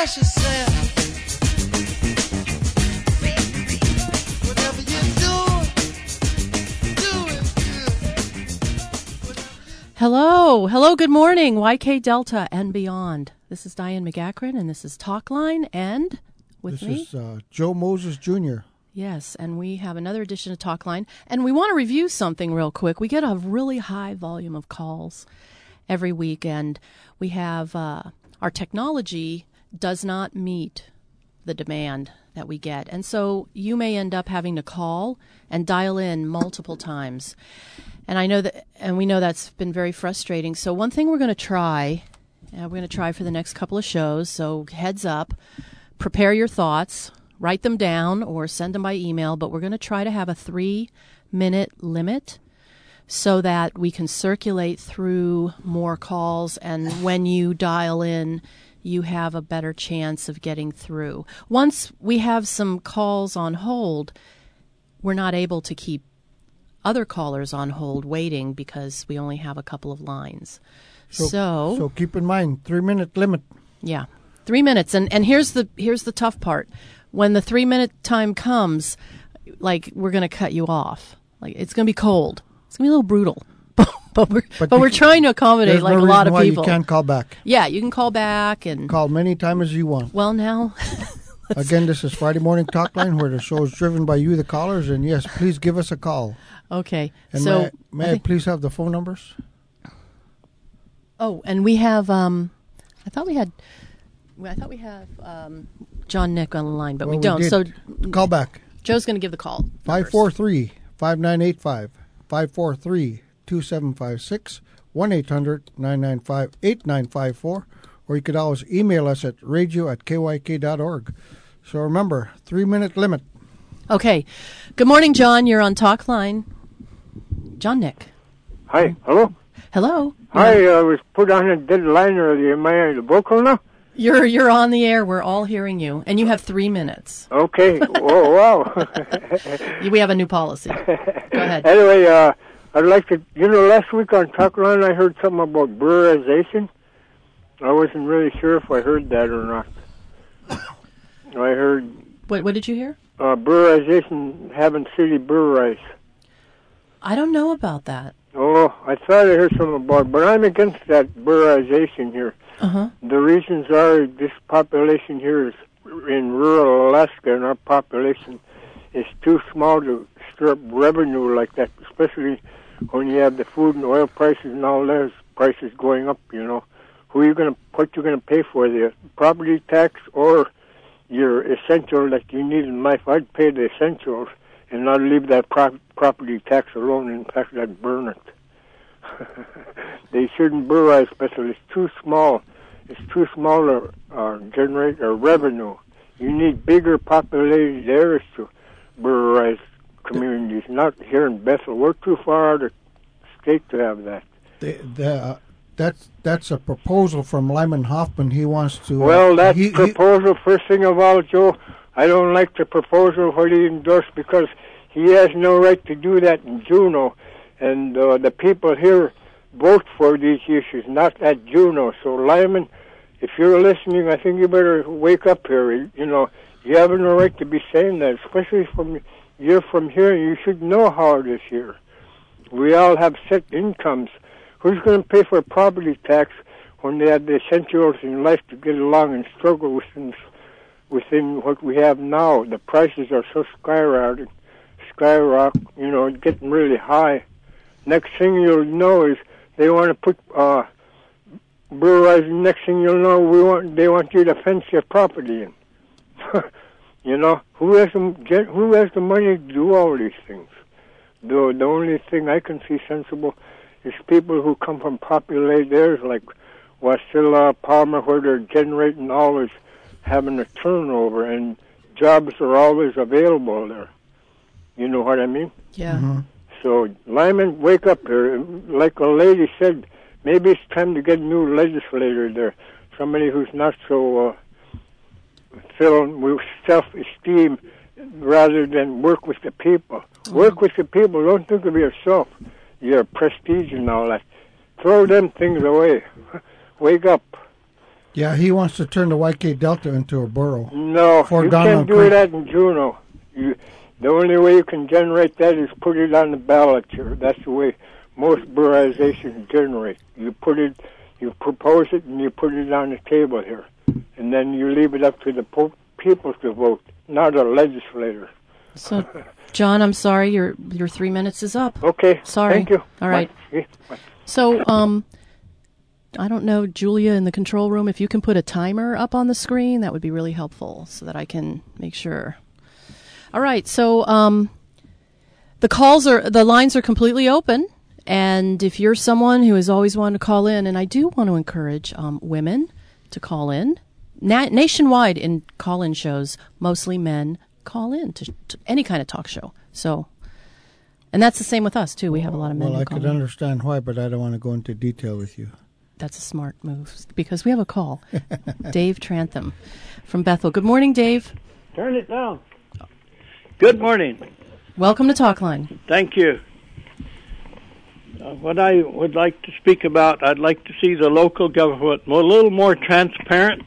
express yourself. Whatever you do it good. Hello, good morning, YK Delta and beyond. This is Diane McGackran, and this is Talkline, and with me? This is Joe Moses Jr. Yes, and we have another edition of Talkline, and we want to review something real quick. We get a really high volume of calls every week, and we have our technology does not meet the demand that we get, and so you may end up having to call and dial in multiple times. And I know that, and we know that's been very frustrating. So one thing we're going to try for the next couple of shows. So heads up, prepare your thoughts, write them down, or send them by email. But we're going to try to have a 3-minute limit so that we can circulate through more calls. And when you dial in, you have a better chance of getting through. Once we have some calls on hold, we're not able to keep other callers on hold waiting because we only have a couple of lines. So keep in mind, 3-minute limit. Yeah, 3 minutes. And here's the tough part. When the 3-minute time comes, like, we're going to cut you off. Like, it's going to be cold. It's going to be a little brutal. but we're trying to accommodate like a lot of people. You can't call back. Yeah, you can call back and call many times as you want. Well, now. Again, this is Friday Morning Talkline, where the show is driven by you, the callers, and yes, please give us a call. Okay. And so may I please have the phone numbers? Oh, and we have I thought we have John Nick on the line, but we don't. So call back. Joe's going to give the call. 543-5985, 543-2756, 1-800-995-8954, or you could always email us at radio@kyk.org. So remember, 3-minute limit. Okay. Good morning, John. You're on Talkline. John Nick. Hi. Hello. Hello. Hi. I was put on a dead line earlier. Am I vocal now? You're on the air. We're all hearing you, and you have 3 minutes. Okay. Oh, wow. We have a new policy. Go ahead. Anyway, I'd like to. Last week on Talkline, I heard something about brewerization. I wasn't really sure if I heard that or not. I heard. What did you hear? Brewerization, having city breweries. I don't know about that. Oh, I thought I heard something about it, but I'm against that brewerization here. Uh-huh. The reasons are this population here is in rural Alaska, and our population is too small to stir up revenue like that, especially when you have the food and oil prices and all those prices going up, What you going to pay for, the property tax or your essential that you need in life? I'd pay the essentials and not leave that property tax alone. In fact, I'd burn it. They shouldn't brewerise, especially. It's too small. It's too small to generate a revenue. You need bigger populated areas to brewerise communities, not here in Bethel. We're too far out of state to have that. That's a proposal from Lyman Hoffman. He wants to... Well, that proposal, first thing of all, Joe, I don't like the proposal what he endorsed because he has no right to do that in Juneau. And the people here vote for these issues, not at Juneau. So, Lyman, if you're listening, I think you better wake up here. You have no right to be saying that, especially you're from here. You should know how it is here. We all have set incomes. Who's going to pay for property tax when they have the essentials in life to get along and struggle within what we have now? The prices are so skyrocketing, getting really high. Next thing you'll know is they want to put brewerizing. Next thing you'll know, they want you to fence your property in. Who has the money to do all these things? The only thing I can see sensible is people who come from populated areas like Wasilla, Palmer, where they're generating always having a turnover and jobs are always available there. You know what I mean? Yeah. Mm-hmm. So, Lyman, wake up here. Like a lady said, maybe it's time to get a new legislator there. Somebody who's not so filled with self-esteem rather than work with the people. Mm-hmm. Work with the people. Don't think of yourself. Your prestige and all that. Throw them things away. Wake up. Yeah, he wants to turn the YK Delta into a borough. No, For you Donald can't do Creek. that in Juneau. The only way you can generate that is put it on the ballot here. That's the way most boroughization generate. You propose it, and you put it on the table here. And then you leave it up to the people to vote, not a legislator. So, John, I'm sorry, your 3 minutes is up. Okay. Sorry. Thank you. All right. Bye. So, I don't know, Julia in the control room, if you can put a timer up on the screen, that would be really helpful so that I can make sure. All right. So, the lines are completely open. And if you're someone who has always wanted to call in, and I do want to encourage women to call in, nationwide in call-in shows, mostly men call in to any kind of talk show. So, and that's the same with us too. We have a lot of men. Well, who I call could in. understand why, but I don't want to go into detail with you. That's a smart move because we have a call. Dave Trantham from Bethel. Good morning, Dave. Turn it down. Good morning. Welcome to Talkline. Thank you. What I would like to speak about, I'd like to see the local government a little more transparent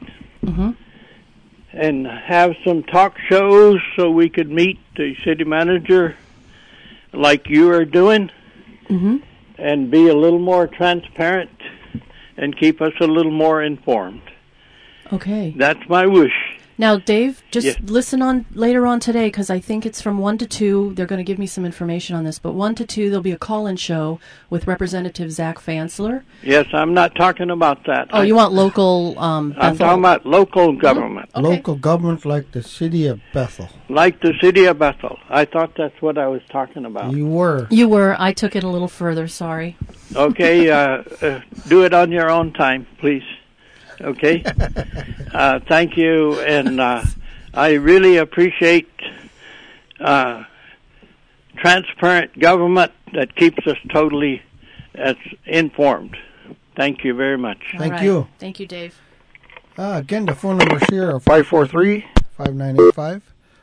and have some talk shows so we could meet the city manager like you are doing and be a little more transparent and keep us a little more informed. Okay. That's my wish. Now, Dave, just Yes. listen on later on today because I think it's from 1 to 2. They're going to give me some information on this, but 1 to 2 there'll be a call-in show with Representative Zach Fansler. Yes, I'm not talking about that. Oh, you want local? I'm talking about local government. Okay. Local government like the city of Bethel. Like the city of Bethel. I thought that's what I was talking about. You were. You were. I took it a little further. Sorry. Okay, do it on your own time, please. Okay? Thank you, and I really appreciate transparent government that keeps us totally informed. Thank you very much. All Thank right. you. Thank you, Dave. Again, the phone numbers here are 543-5985,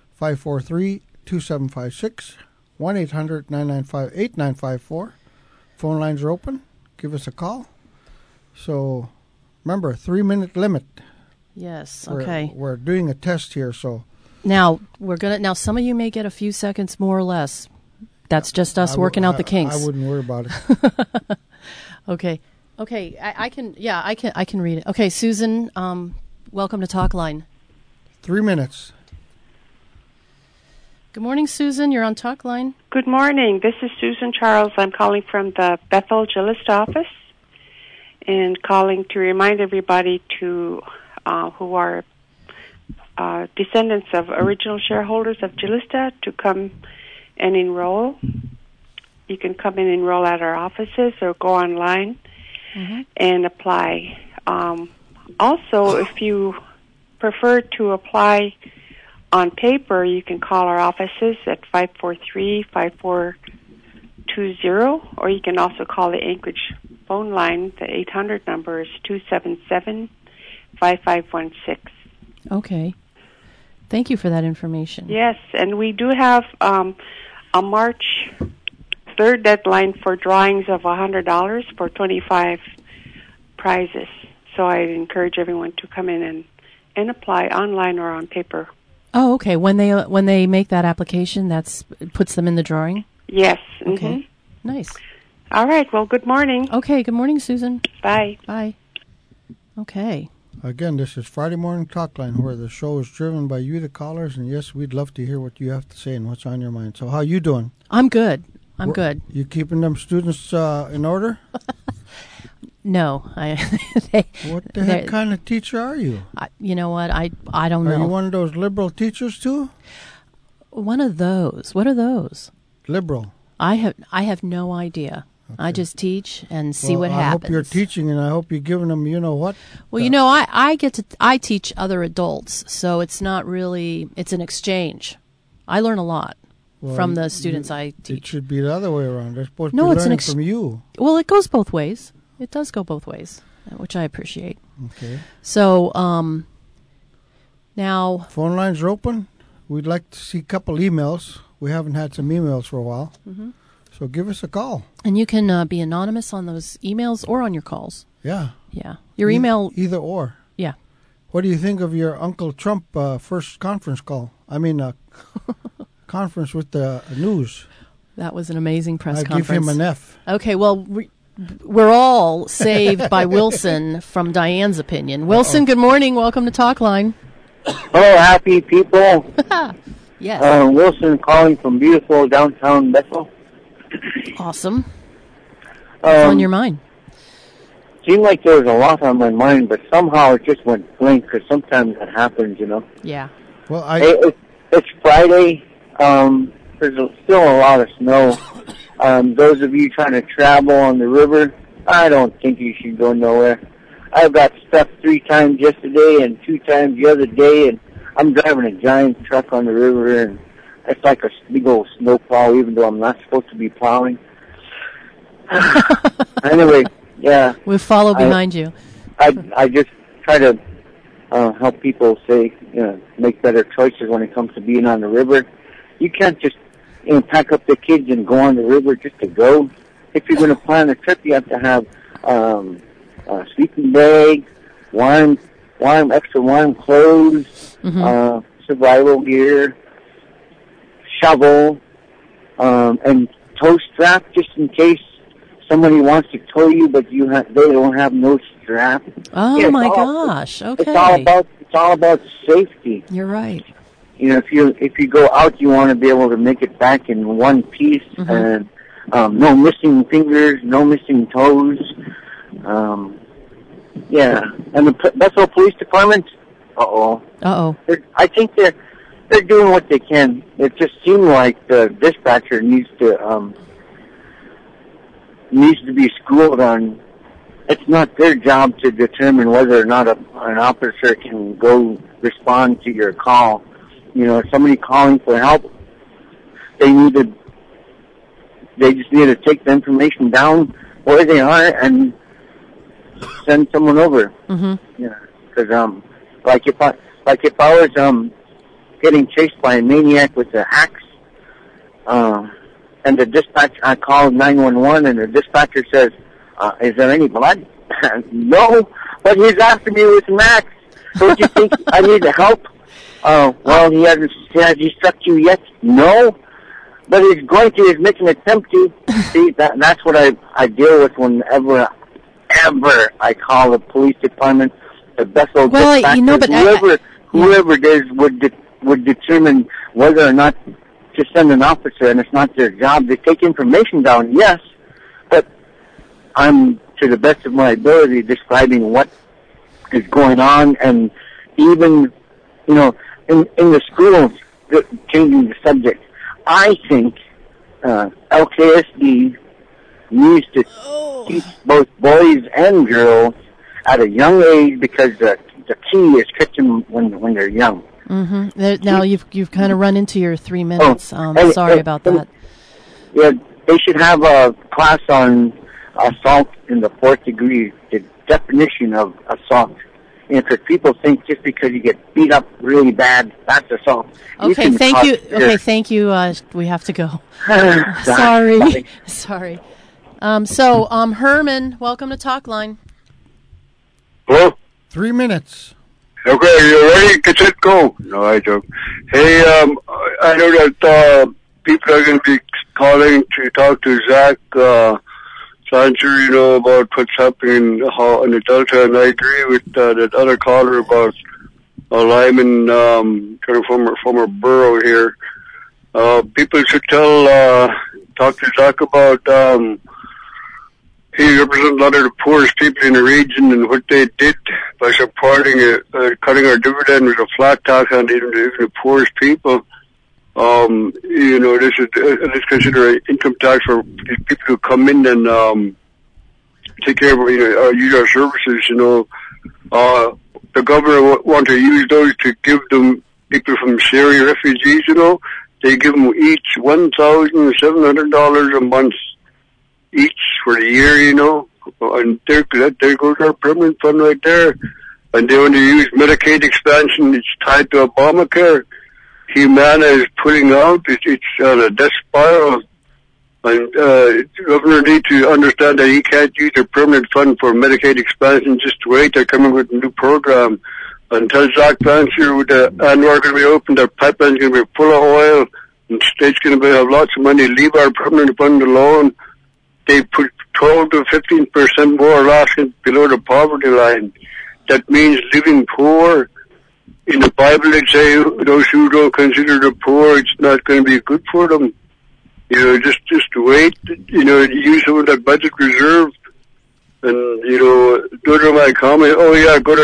543-2756, 1-800-995-8954. Phone lines are open. Give us a call. So, remember, 3-minute limit. Yes. Okay. We're doing a test here, so Now Now, some of you may get a few seconds more or less. That's just us working out the kinks. I wouldn't worry about it. Okay. Okay. I can. Yeah. I can read it. Okay, Susan. Welcome to Talkline. 3 minutes. Good morning, Susan. You're on Talkline. Good morning. This is Susan Charles. I'm calling from the Bethel Gillist office and calling to remind everybody to who are descendants of original shareholders of Gillista to come and enroll. You can come and enroll at our offices or go online and apply. Also, if you prefer to apply on paper, you can call our offices at 543-5420, or you can also call the Anchorage phone line. The 800 number is 277-5516. Okay. Thank you for that information. Yes, and we do have a March 3rd deadline for drawings of $100 for 25 prizes. So I encourage everyone to come in and apply online or on paper. Oh, okay. When they make that application, puts them in the drawing. Yes. Okay. Nice. All right. Well, good morning. Okay. Good morning, Susan. Bye. Bye. Okay. Again, this is Friday Morning Talkline, where the show is driven by you, the callers, and yes, we'd love to hear what you have to say and what's on your mind. So how you doing? I'm good. I'm good. You keeping them students in order? No. What the heck kind of teacher are you? You know what? I don't know. Are you one of those liberal teachers too? One of those. What are those? Liberal. I have no idea. Okay. I just teach and see what happens. I hope you're teaching, and I hope you're giving them, you know what? Well, I teach other adults, so it's not really, it's an exchange. I learn a lot from the students I teach. It should be the other way around. They're supposed to be learning from you. Well, it goes both ways. It does go both ways, which I appreciate. Okay. So, now... Phone lines are open. We'd like to see a couple emails. We haven't had some emails for a while. Mm-hmm. So give us a call. And you can be anonymous on those emails or on your calls. Yeah. Yeah. Your email... Either or. Yeah. What do you think of your Uncle Trump first conference call? I mean, conference with the news. That was an amazing press I conference. give him an F. Okay, well, we're all saved by Wilson from Diane's opinion. Wilson, good morning. Welcome to Talkline. Hello, happy people. Yes. Wilson calling from beautiful downtown Bethel. Awesome. What's on your mind? Seemed like there was a lot on my mind, but somehow it just went blank, because sometimes that happens, you know. Yeah. Well, It's Friday. There's still a lot of snow. Those of you trying to travel on the river, I don't think you should go nowhere. I got stuck 3 times yesterday and 2 times the other day, and I'm driving a giant truck on the river, and it's like a big old snowplow, even though I'm not supposed to be plowing. Anyway, yeah. We'll follow behind you. I just try to help people make better choices when it comes to being on the river. You can't just pack up the kids and go on the river just to go. If you're going to plan a trip, you have to have a sleeping bag, extra warm clothes, survival gear, shovel, and tow strap just in case somebody wants to tow you, but they don't have no strap. Oh, yeah, my gosh! Okay, it's all about safety. You're right. You know, if you go out, you want to be able to make it back in one piece, and no missing fingers, no missing toes. Yeah, and the Bethel Police Department. I think they're doing what they can. It just seemed like the dispatcher needs to be schooled on. It's not their job to determine whether or not an officer can go respond to your call. You know, if somebody calling for help, they just need to take the information down where they are and send someone over. Yeah, because like if I was getting chased by a maniac with an axe, and the dispatcher, I called 911, and the dispatcher says, "Is there any blood?" No, but he's after me with an axe. Don't you think I need help? Well, has he struck you yet? No, but he's going to. He's making an attempt to. See, that's what I deal with whenever I call the police department, the Bethel dispatcher. You know, but whoever it is would determine whether or not to send an officer, and it's not their job. They take information down, yes, but I'm, to the best of my ability, describing what is going on, and even, you know, in the schools, changing the subject. I think LKSD needs to teach both boys and girls at a young age, because the key is catching them when they're young. Now you've kind of run into your 3 minutes. Sorry about that. Yeah, they should have a class on assault in the 4th degree, the definition of assault. You know, because people think just because you get beat up really bad, that's assault. Okay, thank you. Okay, thank you. We have to go. Sorry. Herman, welcome to Talkline. Hello? 3 minutes. Okay, you ready? Get set, go. No, I joke. Hey, I know that people are going to be calling to talk to Zach Sancher, you know, about what's happening in the Delta, and I agree with that other caller about Lyman, kind of former borough here. People should talk to Zach about he represents a lot of the poorest people in the region, and what they did by supporting cutting our dividend with a flat tax on even the poorest people. You know, this is considered an income tax for these people who come in and take care of, use our services. You know, the governor want to use those to give them people from Syria refugees. You know, they give them each $1,700 a month. Each for the year, you know, and there goes our permanent fund right there. And they want to use Medicaid expansion. It's tied to Obamacare. Humana is putting out. It's on a death spiral. And the governor needs to understand that he can't use a permanent fund for Medicaid expansion. Just wait, they're coming with a new program. Until Zach Fancher with the ANWR going to be open, their pipeline's going to be full of oil, and the state's going to have lots of money. Leave our permanent fund alone. They put 12 to 15% more Alaskans below the poverty line. That means living poor. In the Bible, they say those who don't consider the poor, it's not going to be good for them. You know, just wait. You know, use some of that budget reserve. And, you know, those are my comments. Oh, yeah, go to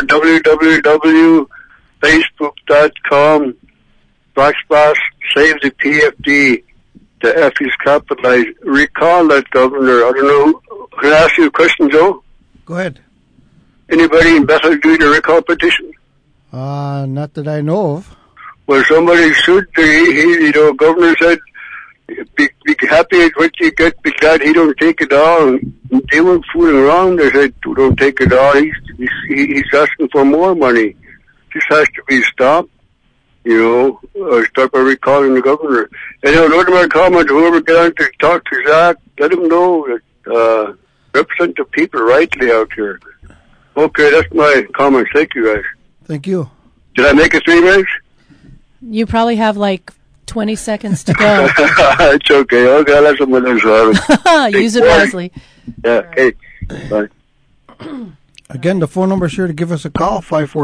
www.facebook.com/save the PFD. The F is capitalized. Recall that governor. I don't know. Can I ask you a question, Joe? Go ahead. Anybody in Bethel doing a recall petition? Not that I know of. Well, somebody should. Governor said, be happy at what you get, be glad he don't take it all. And they weren't fooling around. They said, don't take it all. He's asking for more money. This has to be stopped. You know, start by recalling the governor. And those are my comments. Whoever get on to talk to Zach, let him know that represent the people rightly out here. Okay, that's my comments. Thank you, guys. Thank you. Did I make it 3 minutes? You probably have like 20 seconds to go. It's okay. Okay, I'll let someone else have it. Use it wisely. Yeah, okay. Bye. Again, the phone number is here to give us a call,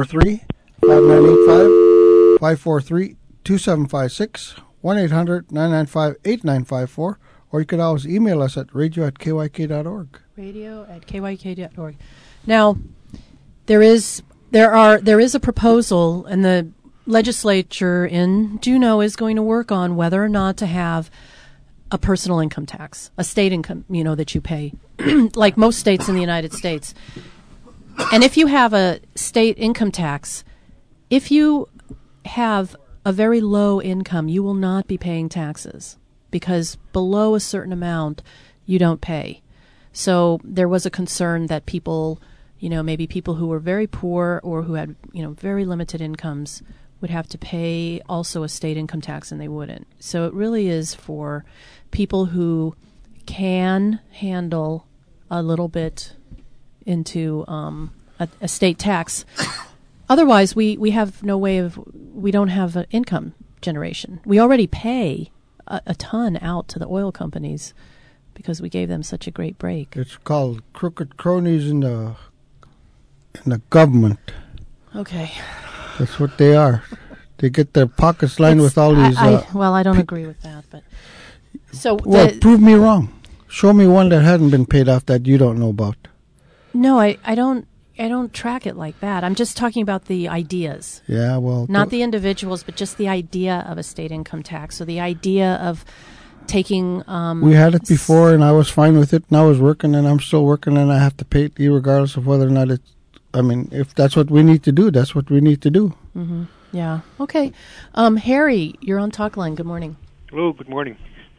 543-5985, 543-2756, 1-800-995-8954, or you could always email us at radio@kyk.org. Radio@kyk.org. Now, there is a proposal, and the legislature in Juneau is going to work on whether or not to have a personal income tax, a state income, that you pay, like most states in the United States. And if you have a state income tax, if you have a very low income, you will not be paying taxes, because below a certain amount, you don't pay. So there was a concern that people, maybe people who were very poor or who had, very limited incomes would have to pay also a state income tax, and they wouldn't. So it really is for people who can handle a little bit into a state tax. Otherwise, we have no way of, we don't have an income generation. We already pay a ton out to the oil companies because we gave them such a great break. It's called crooked cronies in the government. Okay. That's what they are. They get their pockets lined with all these... I don't agree with that. But prove me wrong. Show me one that hadn't been paid off that you don't know about. No, I don't track it like that. I'm just talking about the ideas. Yeah, well... Not the individuals, but just the idea of a state income tax. So the idea of taking... we had it before, and I was fine with it, and I was working, and I'm still working, and I have to pay it regardless of whether or not it's... I mean, if that's what we need to do, that's what we need to do. Mm-hmm. Yeah. Okay. Harry, you're on Talk Line. Good morning. Hello, good morning.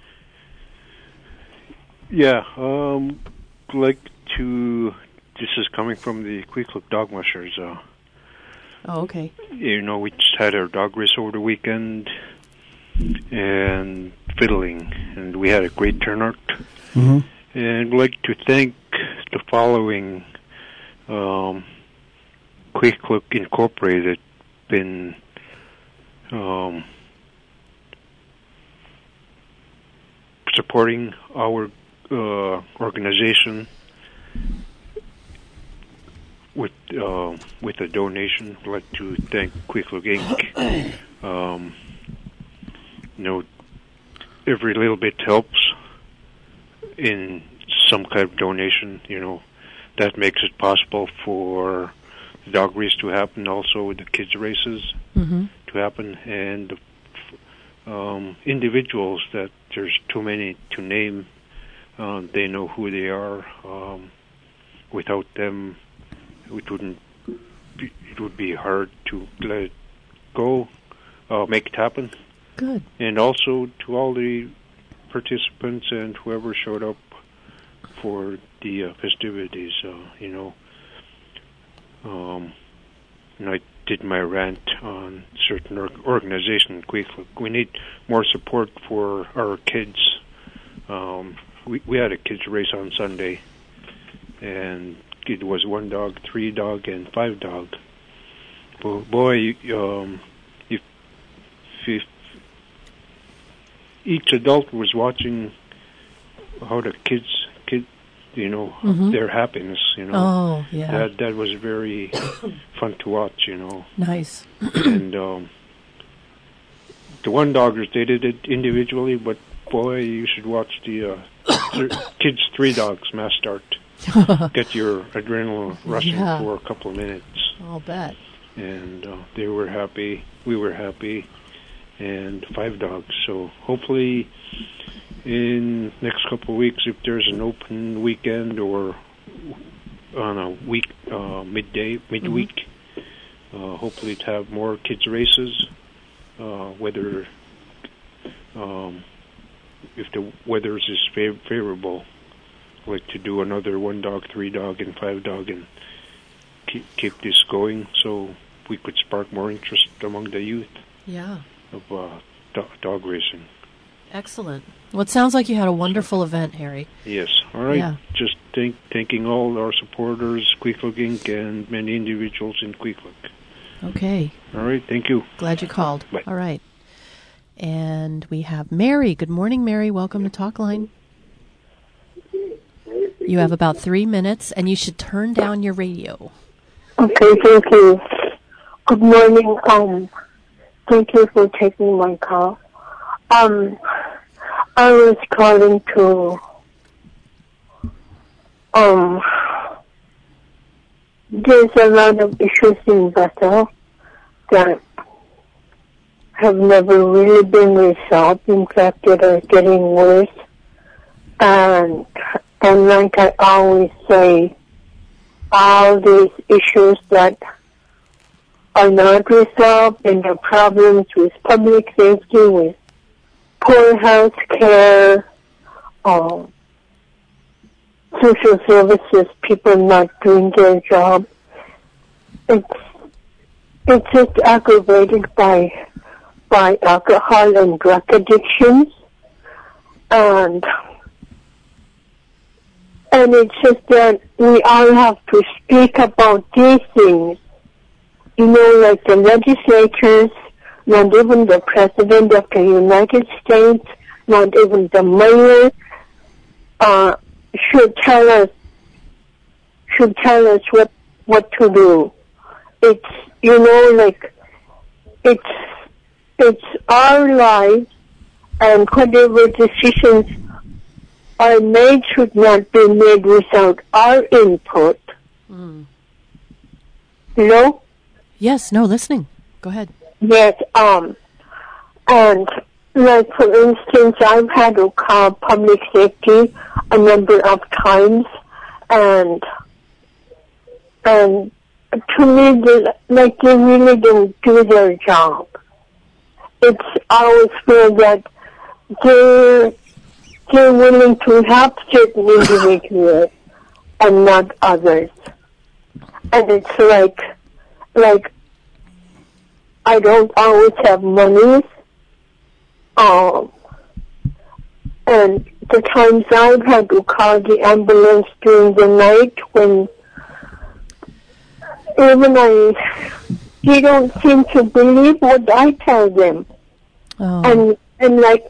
Yeah, like to... This is coming from the Queequeg Dog Mushers. Oh, okay. We just had our dog race over the weekend and fiddling, and we had a great turnout. Mm-hmm. And I'd like to thank the following Queequeg Incorporated been supporting our organization with a donation. I'd like to thank Queequeg Inc. Every little bit helps in some kind of donation. That makes it possible for the dog race to happen, also the kids races mm-hmm. to happen, and individuals that there's too many to name. They know who they are. Without them, it would be hard to let it go, make it happen. Good. And also to all the participants and whoever showed up for the festivities, I did my rant on certain organization. We need more support for our kids. we had a kids race on Sunday, and it was 1 dog, 3 dog, and 5 dog. Boy, if each adult was watching how the kids, their happiness, Oh, yeah. that was very fun to watch, Nice. And the 1 doggers, they did it individually, but boy, you should watch the kids 3 dogs mass start. Get your adrenaline rushing for a couple of minutes. I'll bet. And they were happy, we were happy, and 5 dogs. So hopefully in next couple of weeks, if there's an open weekend or on a week, midweek, hopefully to have more kids races, whether if the weather is favorable, like to do another 1 dog, 3 dog, and 5 dog, and keep this going, so we could spark more interest among the youth. Yeah. Of dog racing. Excellent. Well, it sounds like you had a wonderful event, Harry. Yes. All right. Yeah. Just thanking all our supporters, Queequeg Inc., and many individuals in Queequeg. Okay. All right. Thank you. Glad you called. Bye. All right. And we have Mary. Good morning, Mary. Welcome to Talkline. You have about 3 minutes, and you should turn down your radio. Okay, thank you. Good morning. Thank you for taking my call. I was calling to there's a lot of issues in Bethel that have never really been resolved. In fact, that are getting worse. And like I always say, all these issues that are not resolved and the problems with public safety, with poor health care, social services, people not doing their job. It's just aggravated by alcohol and drug addictions, and it's just that we all have to speak about these things. Like the legislatures, not even the President of the United States, not even the mayor, should tell us what to do. It's our lives, and whatever decisions are made should not be made without our input. Mm. Hello? Yes, no, listening. Go ahead. Yes, and like for instance, I've had to call public safety a number of times, and to me, they really don't do their job. It's always feel that they're willing to help certain individuals and not others. And it's like I don't always have money. And the times I've had to call the ambulance during the night when they don't seem to believe what I tell them. Oh. And like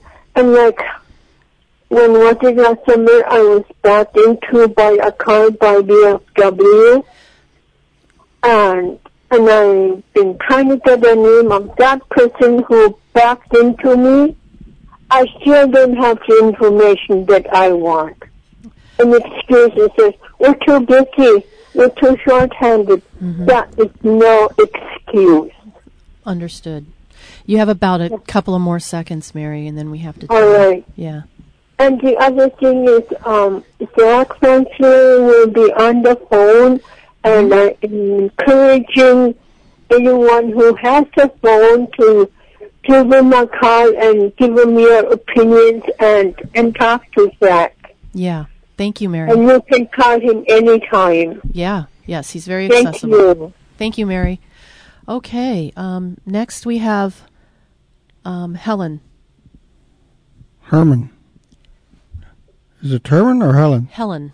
when was it last summer, I was brought into by a car by BMW, and I've been trying to get the name of that person who backed into me. I still don't have the information that I want. And excuses says, we're too busy, we're too short-handed. Mm-hmm. That is no excuse. Understood. You have about a couple of more seconds, Mary, and then we have to... All right. Yeah. And the other thing is, Zach Franklin will be on the phone, and I'm encouraging anyone who has a phone to give him a call and give him your opinions and talk to Zach. Yeah. Thank you, Mary. And you can call him anytime. Yeah. Yes, he's very Thank accessible. you. Thank you, Mary. Okay. Next we have Helen. Herman. Is it Herman or Helen? Helen.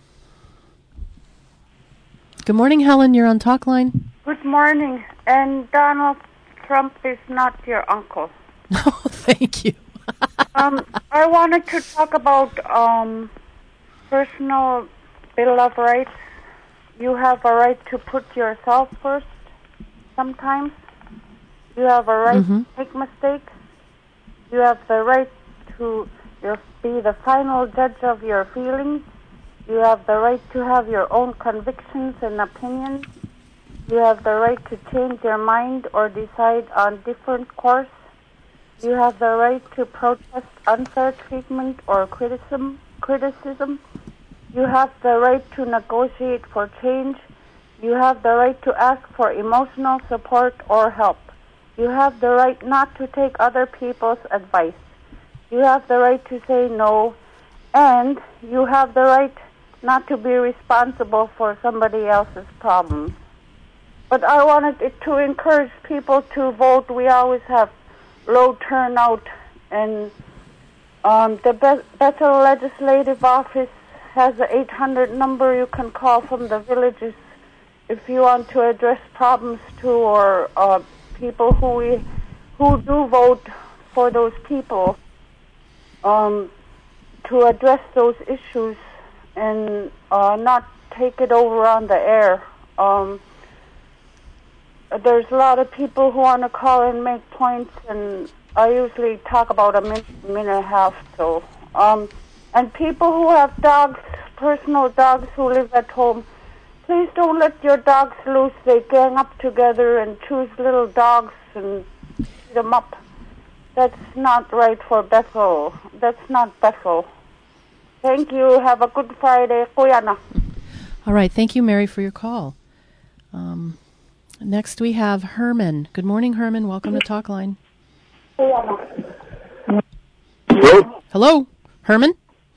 Good morning, Helen. You're on Talk Line. Good morning. And Donald Trump is not your uncle. Oh, thank you. I wanted to talk about personal Bill of Rights. You have a right to put yourself first sometimes. You have a right to make mistakes. You have the right to be the final judge of your feelings. You have the right to have your own convictions and opinions. You have the right to change your mind or decide on different course. You have the right to protest unfair treatment or criticism. You have the right to negotiate for change. You have the right to ask for emotional support or help. You have the right not to take other people's advice. You have the right to say no. And you have the right not to be responsible for somebody else's problems. But I wanted to encourage people to vote. We always have low turnout, and the Bethel Legislative Office has an 800 number you can call from the villages if you want to address problems to, or people who do vote for those people to address those issues and not take it over on the air. There's a lot of people who want to call and make points, and I usually talk about a minute and a half. So, and people who have dogs, personal dogs who live at home, please don't let your dogs loose. They gang up together and choose little dogs and beat them up. That's not right for Bethel. That's not Bethel. Thank you. Have a good Friday. Kuyana. All right. Thank you, Mary, for your call. Next we have Herman. Good morning, Herman. Welcome to Talk Line. Hello? Hello, Herman?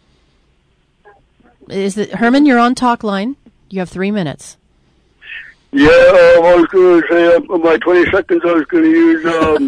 Is it Herman? You're on Talk Line. You have 3 minutes. Yeah, I was going to say, my 20 seconds I was going to use,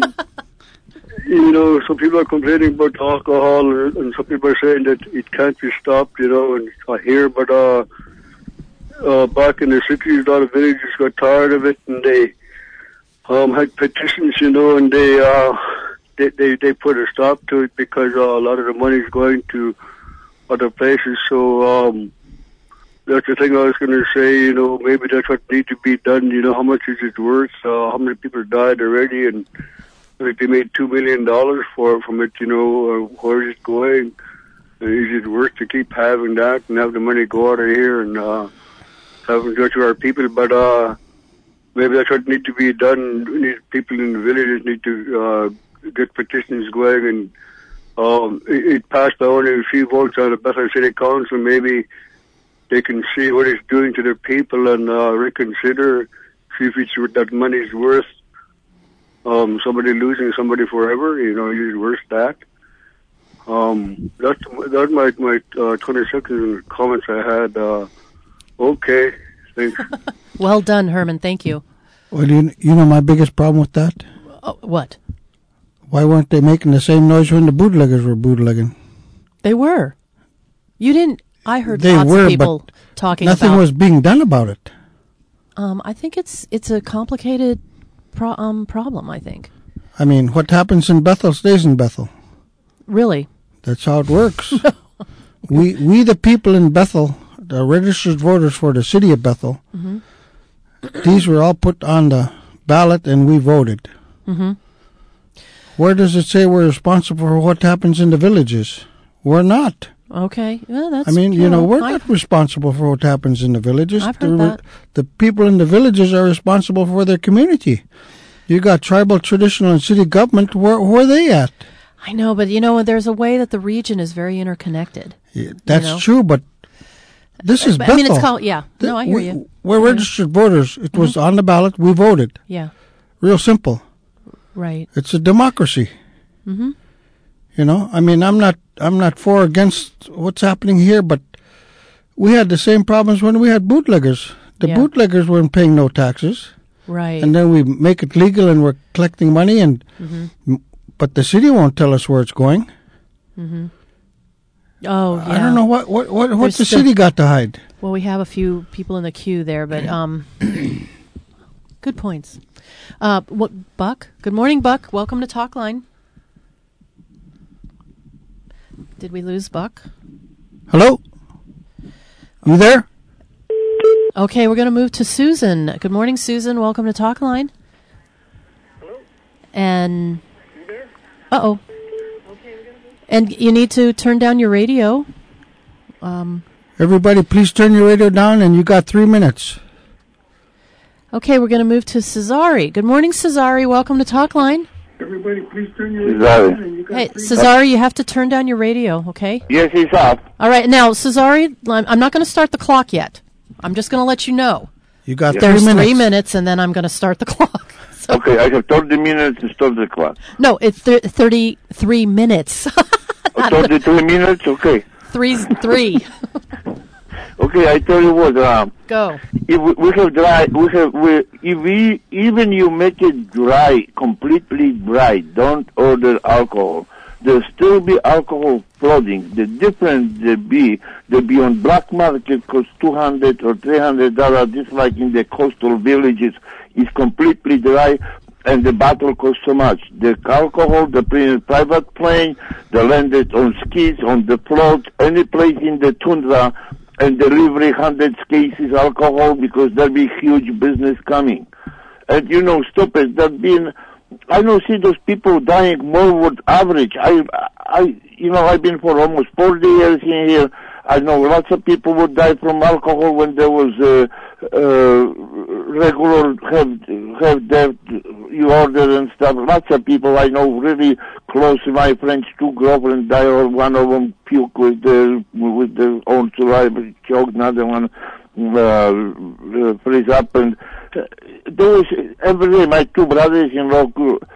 some people are complaining about alcohol, and some people are saying that it can't be stopped, and I hear, but back in the 60s, a lot of villages got tired of it, and they had petitions, and they put a stop to it because a lot of the money is going to other places. So that's the thing I was going to say. Maybe that's what needs to be done. How much is it worth? How many people died already, and like they made $2 million from it. Where is it going? Is it worth to keep having that and have the money go out of here and have them judge our people? But maybe that's what needs to be done. People in the villages need to get petitions going, and it passed by only a few votes on the Bethel City Council. Maybe they can see what it's doing to their people and reconsider, see if it's what that money is worth. Somebody losing somebody forever, it's worth that. That's my 20 seconds comments I had. Okay, thanks. Well done, Herman. Thank you. Well, you know my biggest problem with that? What? Why weren't they making the same noise when the bootleggers were bootlegging? They were. You didn't. I heard they lots were, of people but talking nothing about. was being done about it. I think it's a complicated problem. I think. I mean, what happens in Bethel stays in Bethel. Really? That's how it works. we the people in Bethel, the registered voters for the city of Bethel, these were all put on the ballot and we voted. Mm-hmm. Where does it say we're responsible for what happens in the villages? We're not. Okay. Well, that's. I mean, we're not responsible for what happens in the villages. I've heard that. The people in the villages are responsible for their community. You got tribal, traditional, and city government. Where are they at? I know, but there's a way that the region is very interconnected. Yeah, that's true, but this is Bethel. I mean, it's called, yeah. No, I hear you. We're registered voters. It was on the ballot. We voted. Yeah. Real simple. Right. It's a democracy. Mm-hmm. I mean, I'm not for or against what's happening here, but we had the same problems when we had bootleggers. The bootleggers weren't paying no taxes. Right. And then we make it legal and we're collecting money, and but the city won't tell us where it's going. Mm-hmm. Oh, yeah. I don't know what There's the still- city got to hide. Well, we have a few people in the queue there, but good points. Buck? Good morning, Buck. Welcome to Talkline. Did we lose Buck? Hello? You there? Okay, we're going to move to Susan. Good morning, Susan. Welcome to Talkline. Hello? And... You there? Uh-oh. Okay, we're gonna move. And you need to turn down your radio. Everybody, please turn your radio down, and you got 3 minutes. Okay, we're going to move to Cesare. Good morning, Cesare. Welcome to Talkline. Everybody, please turn your Sorry. Hey, Cesare, you have to turn down your radio, okay? Yes, it's up. All right, now, Cesare, I'm not going to start the clock yet. I'm just going to let you know. You got 3 There's minutes. 3 minutes, and then I'm going to start the clock. So, Okay, I have 30 minutes to stop the clock. no, it's 33 minutes. 33 minutes? Okay. Three. Okay, I tell you what, Go. if we have dry, even you make it dry, completely dry, don't order alcohol. There'll still be alcohol flooding. The difference they be on black market cost $200 or $300, just like in the coastal villages, is completely dry, and the bottle costs so much. The alcohol, the private plane, the landed on skis, on the float, any place in the tundra, and delivery 100 cases alcohol because there'll be huge business coming. And stop it. I don't see those people dying more with average. I've been for almost 40 years in here. I know lots of people would die from alcohol when there was regular have death you order and stuff. Lots of people I know really close to my friends, 2 girlfriends died, or one of them puke with their own saliva, choked, another one freeze up, and there was every day my 2 brothers-in-law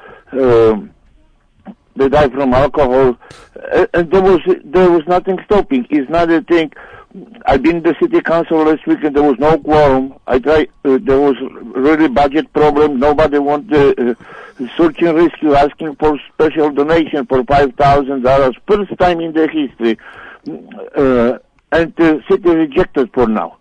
they died from alcohol, and there was nothing stopping. It's not a thing. I've been in the city council last week and there was no quorum. I tried, there was really budget problem. Nobody wanted search and rescue, asking for special donation for $5,000, first time in the history, and the city rejected for now.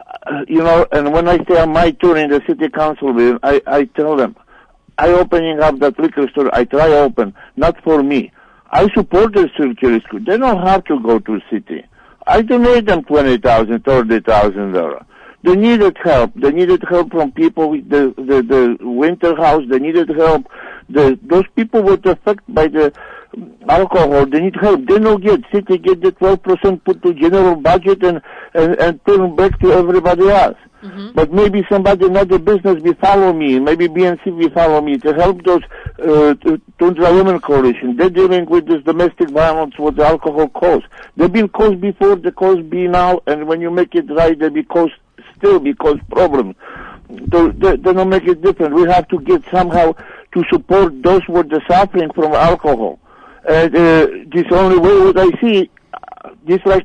And when I stay on my tour in the city council building, I tell them, I opening up that liquor store, I try open, not for me. I support the search and rescue. They don't have to go to city. I donate them $20,000, $30,000. They needed help. They needed help from people with the winter house. They needed help. Those people were affected by the alcohol. They need help. They don't get. City get the 12% put to general budget and turn back to everybody else. Mm-hmm. But maybe somebody, another business will follow me. Maybe BNC will follow me to help those Tundra Women Coalition. They're dealing with this domestic violence, what the alcohol cause. They've been caused before, they cause be now, and when you make it right, they because problems. They don't make it different. We have to get somehow to support those who are suffering from alcohol. And this only way what I see, just like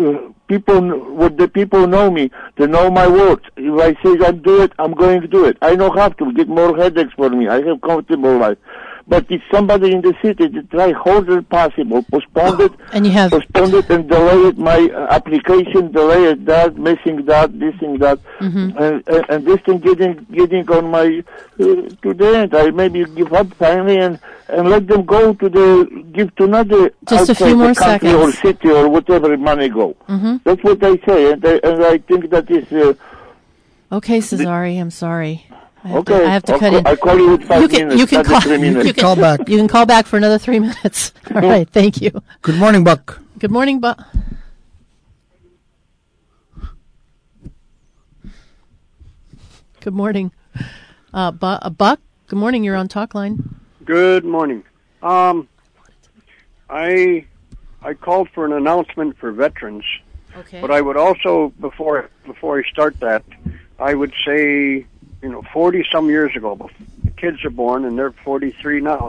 the people know me, they know my words. If I say I do it, I'm going to do it. I don't have to get more headaches for me. I have comfortable life. But if somebody in the city to try harder possible, postpone it, and delay it, my application, delay it, that, missing that, this and that, and this thing getting on my to the end. I maybe give up finally and let them go give to another just a few more country seconds or city or whatever money go. That's what I say, and I think that is. Okay, Cesare, I'm sorry. I have to I'll cut in. I call you with 5 minutes. You can call 3 minutes. You can call back. You can call back for another 3 minutes. All right, thank you. Good morning, Buck. Good morning, Buck. Good morning, Buck. Good morning. You're on Talkline. Good morning. I called for an announcement for veterans. Okay. But I would also, before I start that, I would say, 40 some years ago, the kids are born and they're 43 now.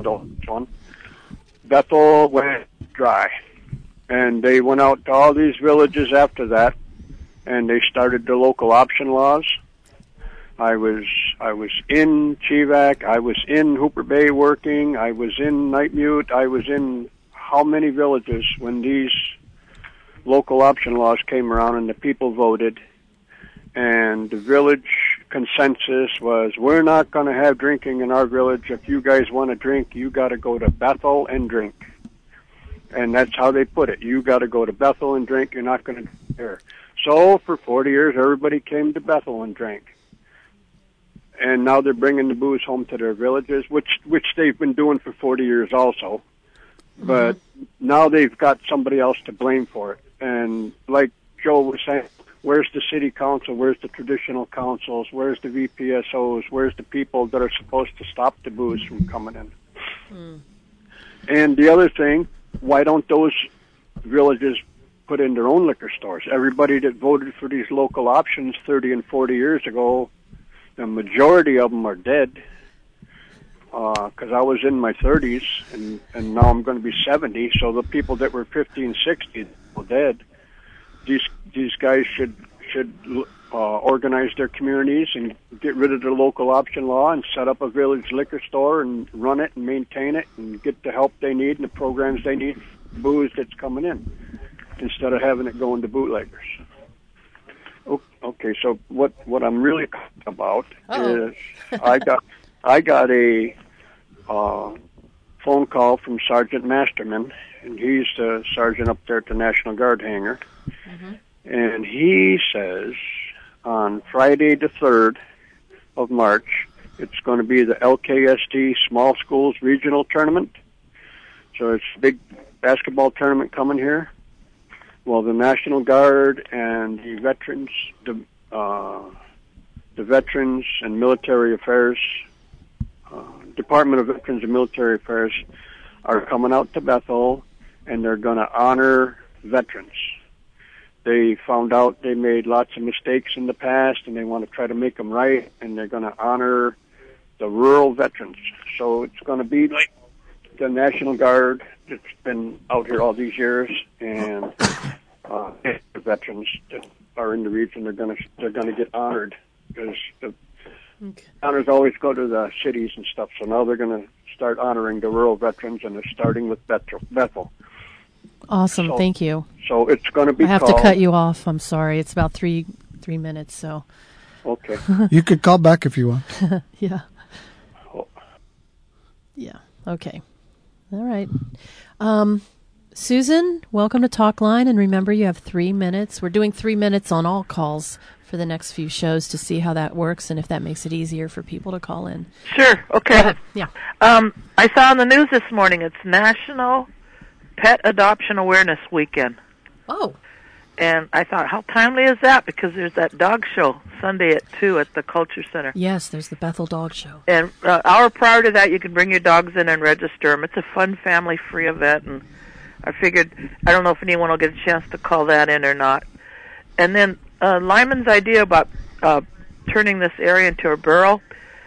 Bethel went dry, and they went out to all these villages after that, and they started the local option laws. I was in Chivac, I was in Hooper Bay working, I was in Nightmute, I was in how many villages when these local option laws came around and the people voted, and the village consensus was, we're not going to have drinking in our village. If you guys want to drink, you got to go to Bethel and drink. And that's how they put it. You got to go to Bethel and drink. You're not going to drink there. So for 40 years, everybody came to Bethel and drank. And now they're bringing the booze home to their villages, which they've been doing for 40 years also. But now they've got somebody else to blame for it. And like Joe was saying, where's the city council? Where's the traditional councils? Where's the VPSOs? Where's the people that are supposed to stop the booze from coming in? And the other thing, why don't those villages put in their own liquor stores? Everybody that voted for these local options 30 and 40 years ago, the majority of them are dead. Because I was in my 30s, and now I'm going to be 70, so the people that were 50 and 60 are dead. These guys should organize their communities and get rid of the local option law and set up a village liquor store and run it and maintain it and get the help they need and the programs they need for booze that's coming in, instead of having it going to bootleggers. Okay, so what I'm really talking about is I got a phone call from Sergeant Masterman, and he's the sergeant up there at the National Guard hangar. And he says on Friday the 3rd of March, it's going to be the LKSD Small Schools Regional Tournament. So it's a big basketball tournament coming here. Well, the National Guard and the veterans, the Veterans and Military Affairs, Department of Veterans and Military Affairs are coming out to Bethel, and they're going to honor veterans. They found out they made lots of mistakes in the past, and they want to try to make them right, and they're going to honor the rural veterans. So it's going to be like the National Guard that's been out here all these years, and the veterans that are in the region, they're going to get honored, because the honors always go to the cities and stuff. So now they're going to start honoring the rural veterans, and they're starting with Bethel. Awesome, thank you. So it's going to be. I have to cut you off. I'm sorry. It's about three minutes. So. Okay. You could call back if you want. Yeah. Yeah. Okay. All right. Susan, welcome to Talk Line, and remember you have 3 minutes. We're doing 3 minutes on all calls for the next few shows to see how that works and if that makes it easier for people to call in. Sure. Okay. Yeah. I saw on the news this morning it's National Pet Adoption Awareness Weekend. Oh. And I thought, how timely is that? Because there's that dog show Sunday at 2 at the Culture Center. Yes, there's the Bethel Dog Show. And hour prior to that, you can bring your dogs in and register them. It's a fun, family-free event, and I figured, I don't know if anyone will get a chance to call that in or not. And then Lyman's idea about turning this area into a borough,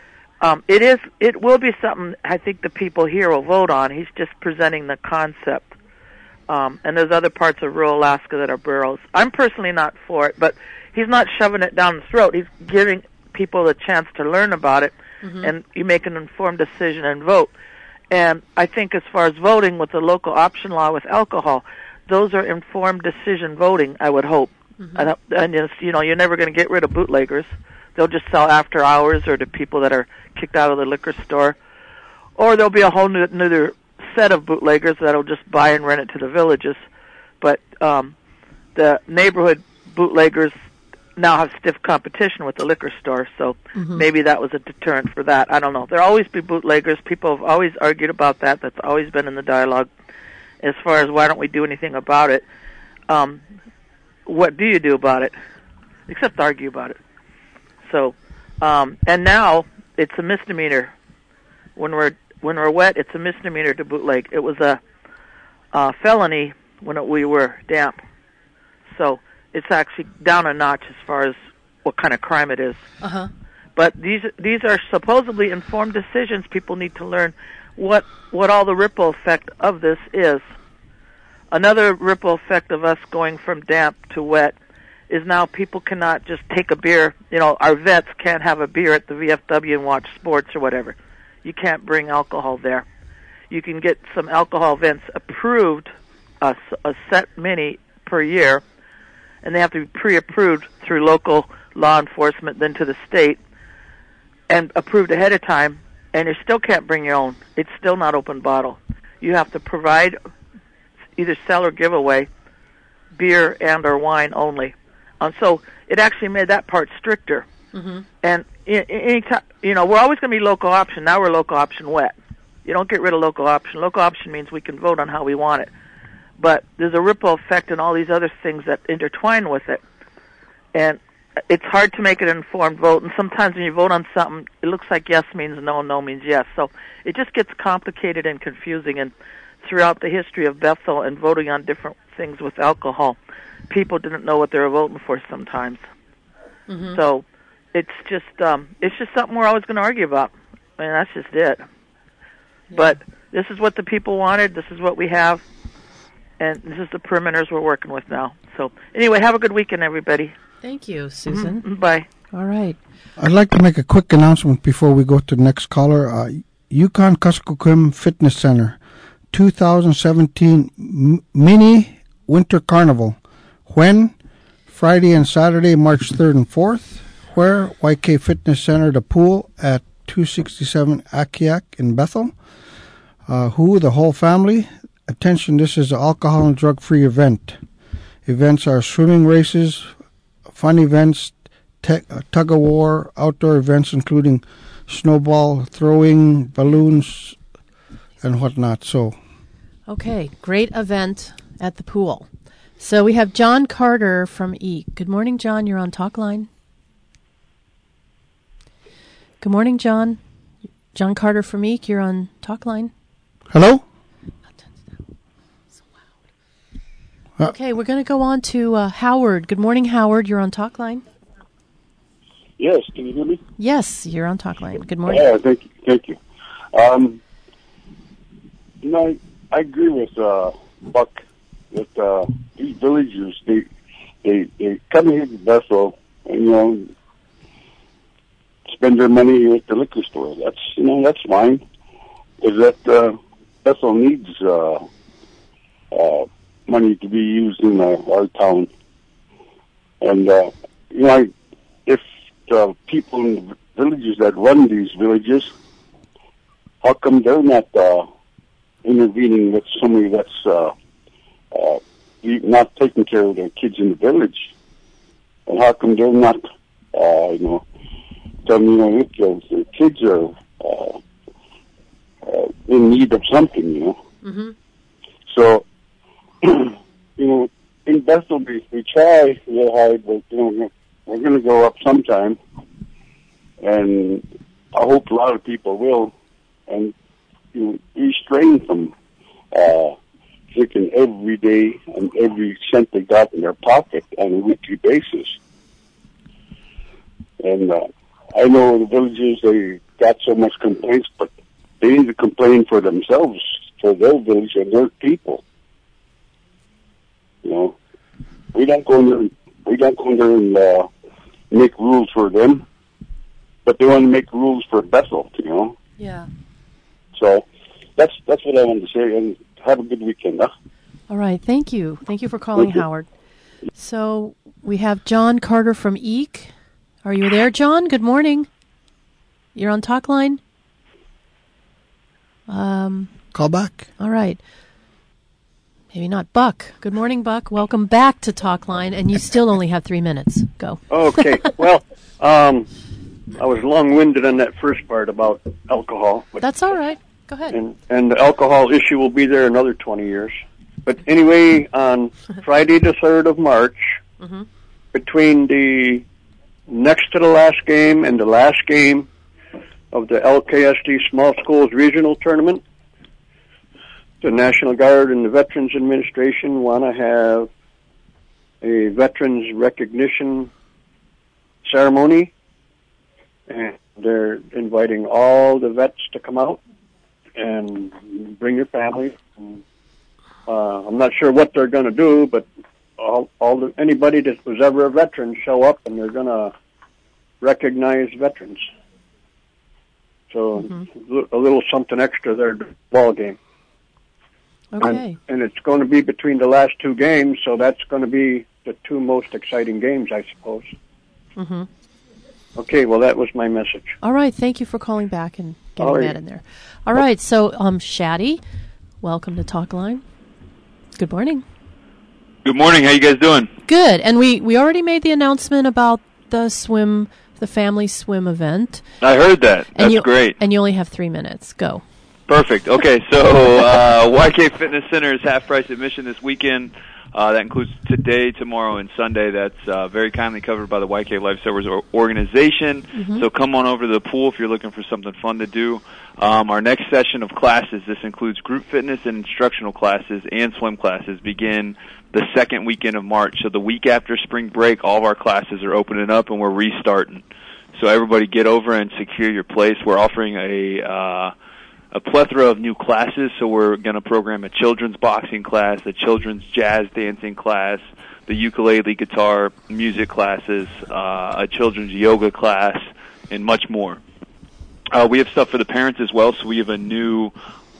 it will be something I think the people here will vote on. He's just presenting the concept. And there's other parts of rural Alaska that are boroughs. I'm personally not for it, but he's not shoving it down the throat. He's giving people a chance to learn about it, and you make an informed decision and vote. And I think as far as voting with the local option law with alcohol, those are informed decision voting, I would hope. And you're never going to get rid of bootleggers. They'll just sell after hours or to people that are kicked out of the liquor store. Or there'll be a whole new set of bootleggers that'll just buy and rent it to the villages. But the neighborhood bootleggers now have stiff competition with the liquor store, so maybe that was a deterrent for that. I don't know. There'll always be bootleggers. People have always argued about that. That's always been in the dialogue as far as why don't we do anything about it. What do you do about it? Except argue about it. So, and now it's a misdemeanor. When we're wet, it's a misdemeanor to bootleg. It was a felony when we were damp. So it's actually down a notch as far as what kind of crime it is. But these are supposedly informed decisions. People need to learn what all the ripple effect of this is. Another ripple effect of us going from damp to wet is now people cannot just take a beer. Our vets can't have a beer at the VFW and watch sports or whatever. You can't bring alcohol there. You can get some alcohol events approved, a set many per year, and they have to be pre-approved through local law enforcement, then to the state, and approved ahead of time, and you still can't bring your own. It's still not open bottle. You have to provide, either sell or give away, beer and or wine only. So it actually made that part stricter. Mm-hmm. And anytime, we're always going to be local option. Now we're local option wet. You don't get rid of local option. Local option means we can vote on how we want it. But there's a ripple effect and all these other things that intertwine with it. And it's hard to make an informed vote. And sometimes when you vote on something, it looks like yes means no, no means yes. So it just gets complicated and confusing. And throughout the history of Bethel and voting on different things with alcohol, people didn't know what they were voting for sometimes. Mm-hmm. So it's just something we're always going to argue about. I mean, that's just it. Yeah. But this is what the people wanted. This is what we have. And this is the perimeters we're working with now. So anyway, have a good weekend, everybody. Thank you, Susan. Mm-hmm. Bye. All right. I'd like to make a quick announcement before we go to the next caller. Yukon Kuskokwim Fitness Center, 2017 Mini Winter Carnival. When? Friday and Saturday, March 3rd and 4th. Where? YK Fitness Center, the pool at 267 Akiak in Bethel. Who? The whole family. Attention, this is an alcohol and drug-free event. Events are swimming races, fun events, tug-of-war, outdoor events including snowball throwing, balloons, and whatnot. So, okay, great event at the pool. So we have John Carter from Eek. Good morning, John. You're on Talk Line. Good morning, John. John Carter from Eek. You're on Talk Line. Hello? Okay, we're going to go on to Howard. Good morning, Howard. You're on Talk Line. Yes, can you hear me? Yes, you're on Talk Line. Good morning. Yeah, thank you. I agree with Buck that these villagers they come here to Bethel and spend their money at the liquor store. That's fine. Is that Bethel needs money to be used in our town, and if the people in the villages that run these villages, how come they're not intervening with somebody that's not taking care of their kids in the village, and how come they're not telling if their kids are in need of something, Mm-hmm. So, in Bethel, we try real hard, but, we're going to go up sometime, and I hope a lot of people will, and restrain from drinking every day and every cent they got in their pocket on a weekly basis. And I know the villages, they got so much complaints, but they need to complain for themselves, for their village and their people. We don't go in there and make rules for them, but they want to make rules for Bethel, Yeah. So that's what I wanted to say, and have a good weekend, huh? All right, thank you. Thank you for calling, Howard. So we have John Carter from Eek. Are you there, John? Good morning. You're on Talk Line? Call back. All right. Maybe not Buck. Good morning, Buck. Welcome back to Talk Line, and you still only have 3 minutes. Go. Okay. Well, I was long-winded on that first part about alcohol. That's all right. Go ahead. And the alcohol issue will be there another 20 years. But anyway, on Friday the 3rd of March, mm-hmm. between the next to the last game and the last game of the LKSD Small Schools Regional Tournament, the National Guard and the Veterans Administration want to have a veterans recognition ceremony, and they're inviting all the vets to come out and bring your family. I'm not sure what they're going to do, but anybody that was ever a veteran show up, and they're going to recognize veterans. So a little something extra there, ball game. Okay. And it's going to be between the last two games, so that's going to be the two most exciting games, I suppose. Mm-hmm. Okay, well, that was my message. All right. Thank you for calling back and getting All right. that in there. All right. So, Shaddy, welcome to Talkline. Good morning. Good morning. How you guys doing? Good. And we already made the announcement about the family swim event. I heard that. That's great. And you only have 3 minutes. Go. Perfect. Okay, so YK Fitness Center is half-price admission this weekend. That includes today, tomorrow, and Sunday. That's very kindly covered by the YK Lifesavers organization. Mm-hmm. So come on over to the pool if you're looking for something fun to do. Our next session of classes, this includes group fitness and instructional classes and swim classes, begin the second weekend of March. So the week after spring break, all of our classes are opening up and we're restarting. So everybody get over and secure your place. We're offering a plethora of new classes, so we're going to program a children's boxing class, a children's jazz dancing class, the ukulele guitar music classes, a children's yoga class, and much more. We have stuff for the parents as well, so we have a new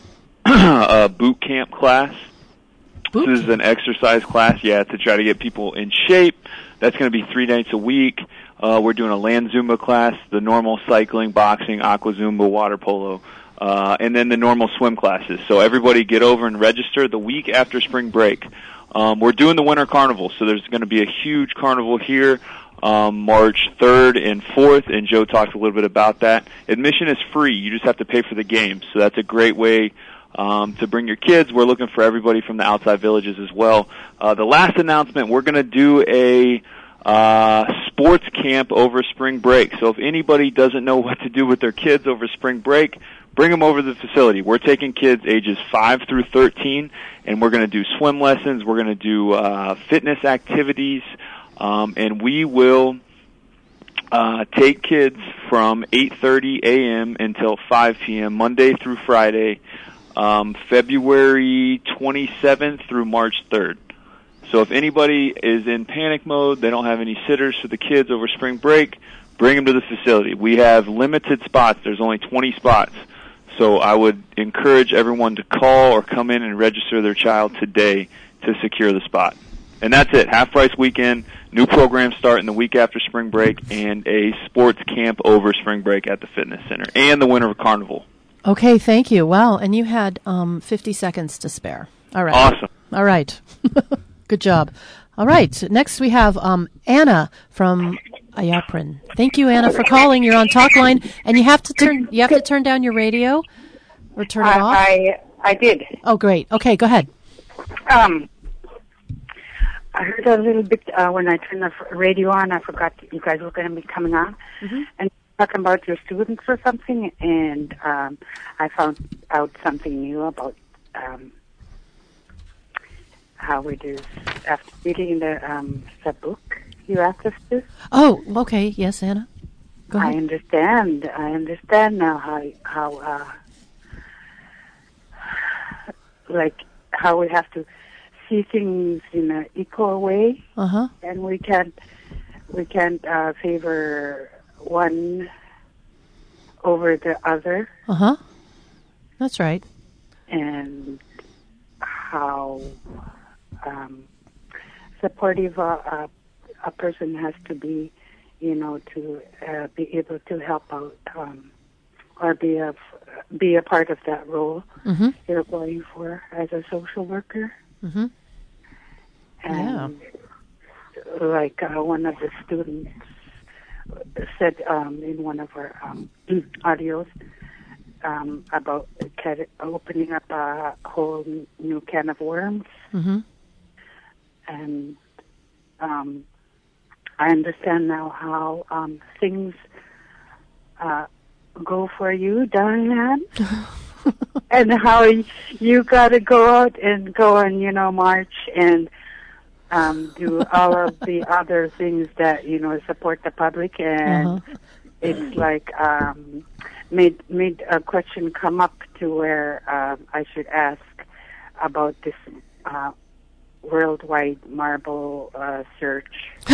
boot camp class. This is an exercise class, to try to get people in shape. That's going to be 3 nights a week. We're doing a land Zumba class, the normal cycling, boxing, aqua Zumba, water polo, and then the normal swim classes. So everybody get over and register the week after spring break. We're doing the Winter Carnival, so there's going to be a huge carnival here March 3rd and 4th, and Joe talked a little bit about that. Admission is free. You just have to pay for the games, so that's a great way to bring your kids. We're looking for everybody from the outside villages as well. The last announcement, we're going to do a sports camp over spring break. So if anybody doesn't know what to do with their kids over spring break, bring them over to the facility. We're taking kids ages 5 through 13, and we're going to do swim lessons. We're going to do fitness activities, and we will take kids from 8:30 a.m. until 5 p.m. Monday through Friday, February 27th through March 3rd. So if anybody is in panic mode, they don't have any sitters for the kids over spring break, bring them to the facility. We have limited spots. There's only 20 spots. So I would encourage everyone to call or come in and register their child today to secure the spot. And that's it. Half-price weekend, new program starting the week after spring break, and a sports camp over spring break at the fitness center, and the Winter Carnival. Okay, thank you. Wow, and you had 50 seconds to spare. All right. Awesome. All right. Good job. All right. Next we have Anna from Ayaprin. Thank you, Anna, for calling. You're on Talkline, and you have to turn down your radio or turn it off. I did. Oh, great. Okay, go ahead. I heard a little bit when I turned the radio on. I forgot that you guys were going to be coming on and talking about your students or something, and I found out something new about how it is after reading the book you asked us to. Oh, okay. Yes, Anna. Go ahead. I understand now how how we have to see things in an equal way, and we can't favor one over the other. That's right. And how supportive a person has to be, to be able to help out or be a part of that role you're going for as a social worker. And like one of the students said in one of our audios about opening up a whole new can of worms. And I understand now how things go for you, Diane, and how you got to go out and march and do all of the other things that support the public, and it's like made a question come up to where I should ask about this worldwide marble search.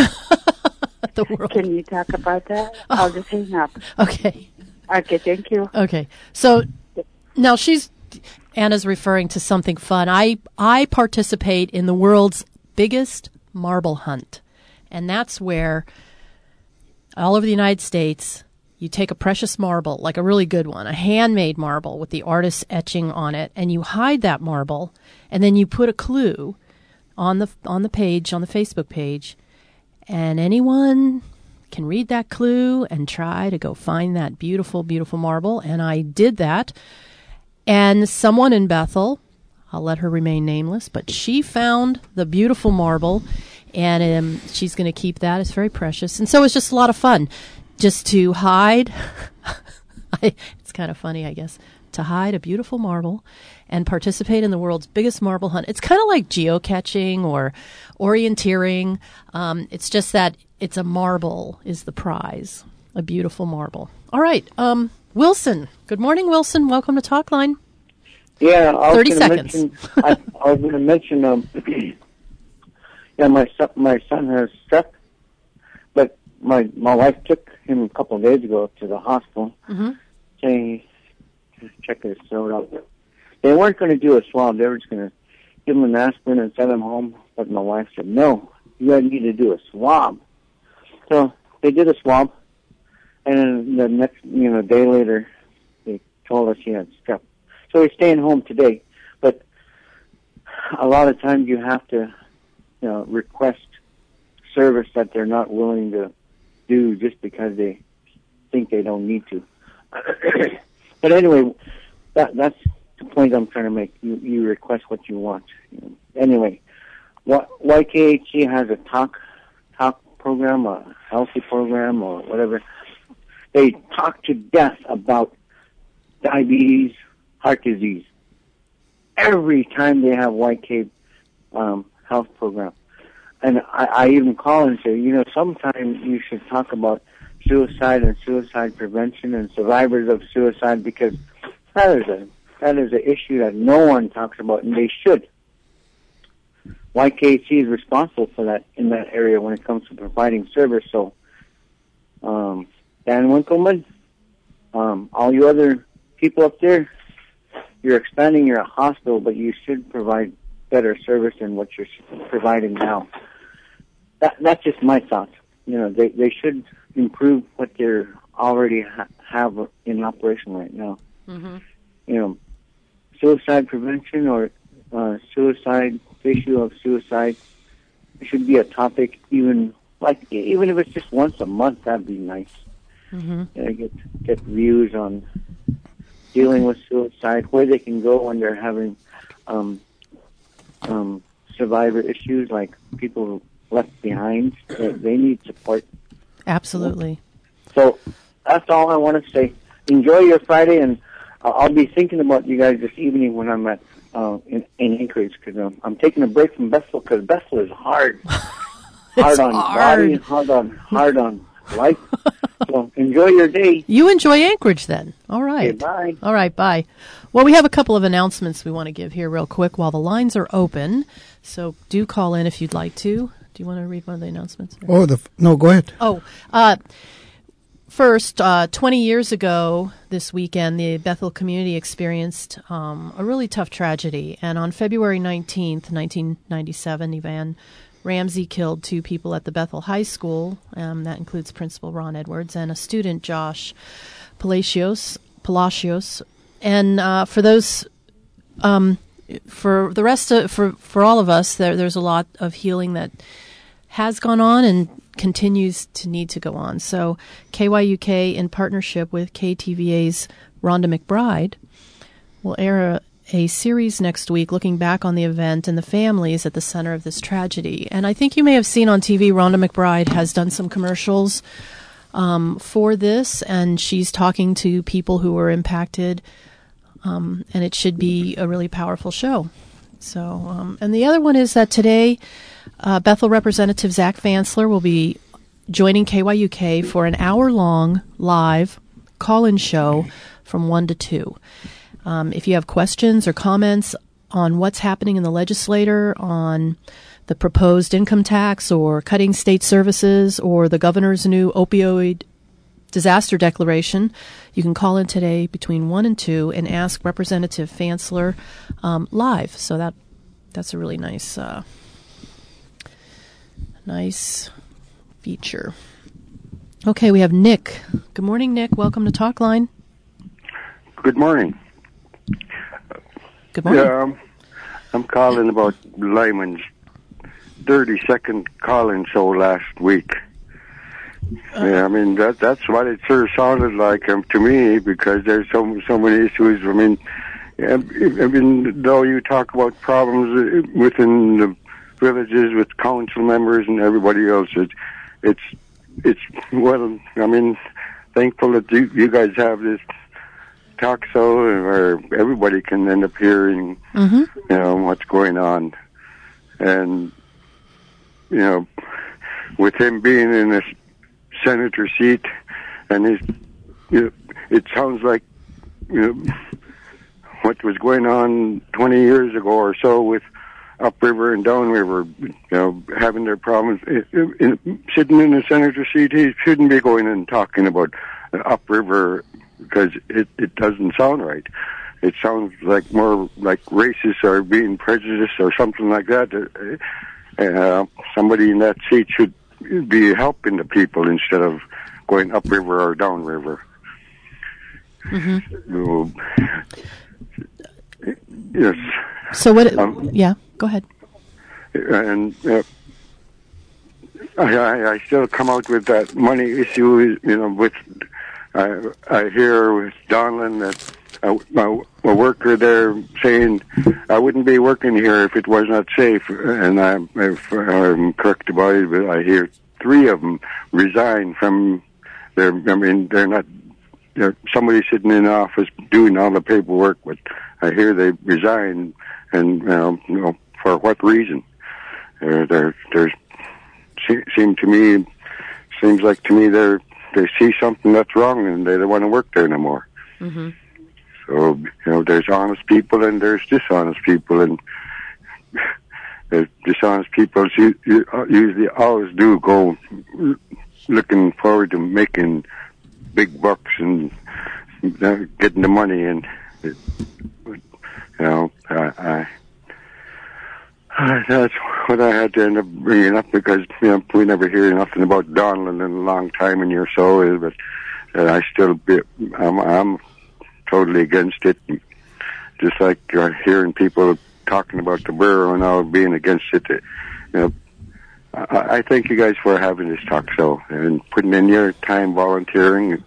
Can you talk about that? I'll just hang up. Okay. Okay, thank you. Okay. So now Anna's referring to something fun. I participate in the world's biggest marble hunt. And that's where all over the United States, you take a precious marble, like a really good one, a handmade marble with the artist's etching on it, and you hide that marble, and then you put a clue on the page, on the Facebook page, and anyone can read that clue and try to go find that beautiful, beautiful marble. And I did that. And someone in Bethel, I'll let her remain nameless, but she found the beautiful marble, and she's going to keep that. It's very precious. And so it's just a lot of fun just to hide. It's kind of funny, I guess, to hide a beautiful marble and participate in the world's biggest marble hunt. It's kind of like geocaching or orienteering. It's just that it's a marble is the prize, a beautiful marble. All right. Wilson. Good morning, Wilson. Welcome to Talkline. Yeah, 30 seconds. I was going to mention, my son has strep, but my wife took him a couple of days ago to the hospital, saying to check his throat out. They weren't going to do a swab. They were just going to give him an aspirin and send him home. But my wife said, no, you need to do a swab. So they did a swab, and then the next, day later, they told us he had strep. So he's staying home today. But a lot of times you have to, request service that they're not willing to do just because they think they don't need to. But anyway, that's the point I'm trying to make. You request what you want. Anyway, YKHC has a talk program, a healthy program, or whatever. They talk to death about diabetes, heart disease. Every time they have YK health program. And I even call and say, sometimes you should talk about suicide and suicide prevention and survivors of suicide, because that is an issue that no one talks about, and they should. YKC is responsible for that in that area when it comes to providing service. So, Dan Winkleman, all you other people up there, you're expanding your hospital, but you should provide better service than what you're providing now. That's just my thoughts. They should improve what they already have in operation right now. Suicide prevention or issue of suicide should be a topic, even if it's just once a month. That'd be nice. Get views on dealing with suicide, where they can go when they're having survivor issues, like people left behind. They need support. Absolutely. So that's all I want to say. Enjoy your Friday, and I'll be thinking about you guys this evening when I'm at in Anchorage, because I'm taking a break from Bethel, because Bethel is hard. hard on body, hard on life. So enjoy your day. You enjoy Anchorage then. All right. Okay, bye. All right, bye. Well, we have a couple of announcements we want to give here real quick while the lines are open. So do call in if you'd like to. Do you want to read one of the announcements? No, go ahead. First, 20 years ago this weekend, the Bethel community experienced a really tough tragedy. And on February 19th, 1997, Evan Ramsey killed 2 people at the Bethel High School. That includes Principal Ron Edwards and a student, Josh Palacios. And for those, for the rest for all of us, there's a lot of healing that has gone on and continues to need to go on. So KYUK, in partnership with KTVA's Rhonda McBride, will air a series next week looking back on the event and the families at the center of this tragedy. And I think you may have seen on TV, Rhonda McBride has done some commercials for this, and she's talking to people who were impacted, and it should be a really powerful show. So, and the other one is that today, Bethel Representative Zach Vansler will be joining KYUK for an hour-long live call-in show from 1 to 2. If you have questions or comments on what's happening in the legislature, on the proposed income tax or cutting state services or the governor's new opioid disaster declaration. You can call in today between 1 and 2 and ask Representative Fansler live. So that's a really nice feature. Okay, we have Nick. Good morning, Nick. Welcome to Talkline. Good morning. Good morning. Yeah, I'm calling about Lyman's 30-second call-in show last week. Yeah, I mean that's what it sure sounded like to me, because there's so many issues. I mean, though you talk about problems within the villages with council members and everybody else, it's well, I mean, thankful that you guys have this talk show where everybody can end up hearing, you know, what's going on, and you know, with him being in this senator seat, and it sounds like, you know, what was going on 20 years ago or so with upriver and downriver, you know, having their problems. Sitting in the senator seat, he shouldn't be going and talking about upriver, because it doesn't sound right. It sounds like more like racists are being prejudiced or something like that. Somebody in that seat should be helping the people instead of going upriver or downriver. Yes. So what? Yeah, go ahead. And I still come out with that money issue. You know, with I hear with Donlin that a worker there saying, I wouldn't be working here if it was not safe. And if I'm correct about it, but I hear 3 of them resign from their, I mean, they're not, somebody sitting in the office doing all the paperwork, but I hear they resign, and, you know, for what reason? Seems like to me they see something that's wrong and they don't want to work there no more. So, you know, there's honest people and there's dishonest people, and the dishonest people usually always do go looking forward to making big bucks and getting the money, and you know, that's what I had to end up bringing up, because, you know, we never hear nothing about Donlin in a long time in here, so, but I still I'm totally against it. Just like hearing people talking about the borough and all being against it. You know, I thank you guys for having this talk show and putting in your time volunteering.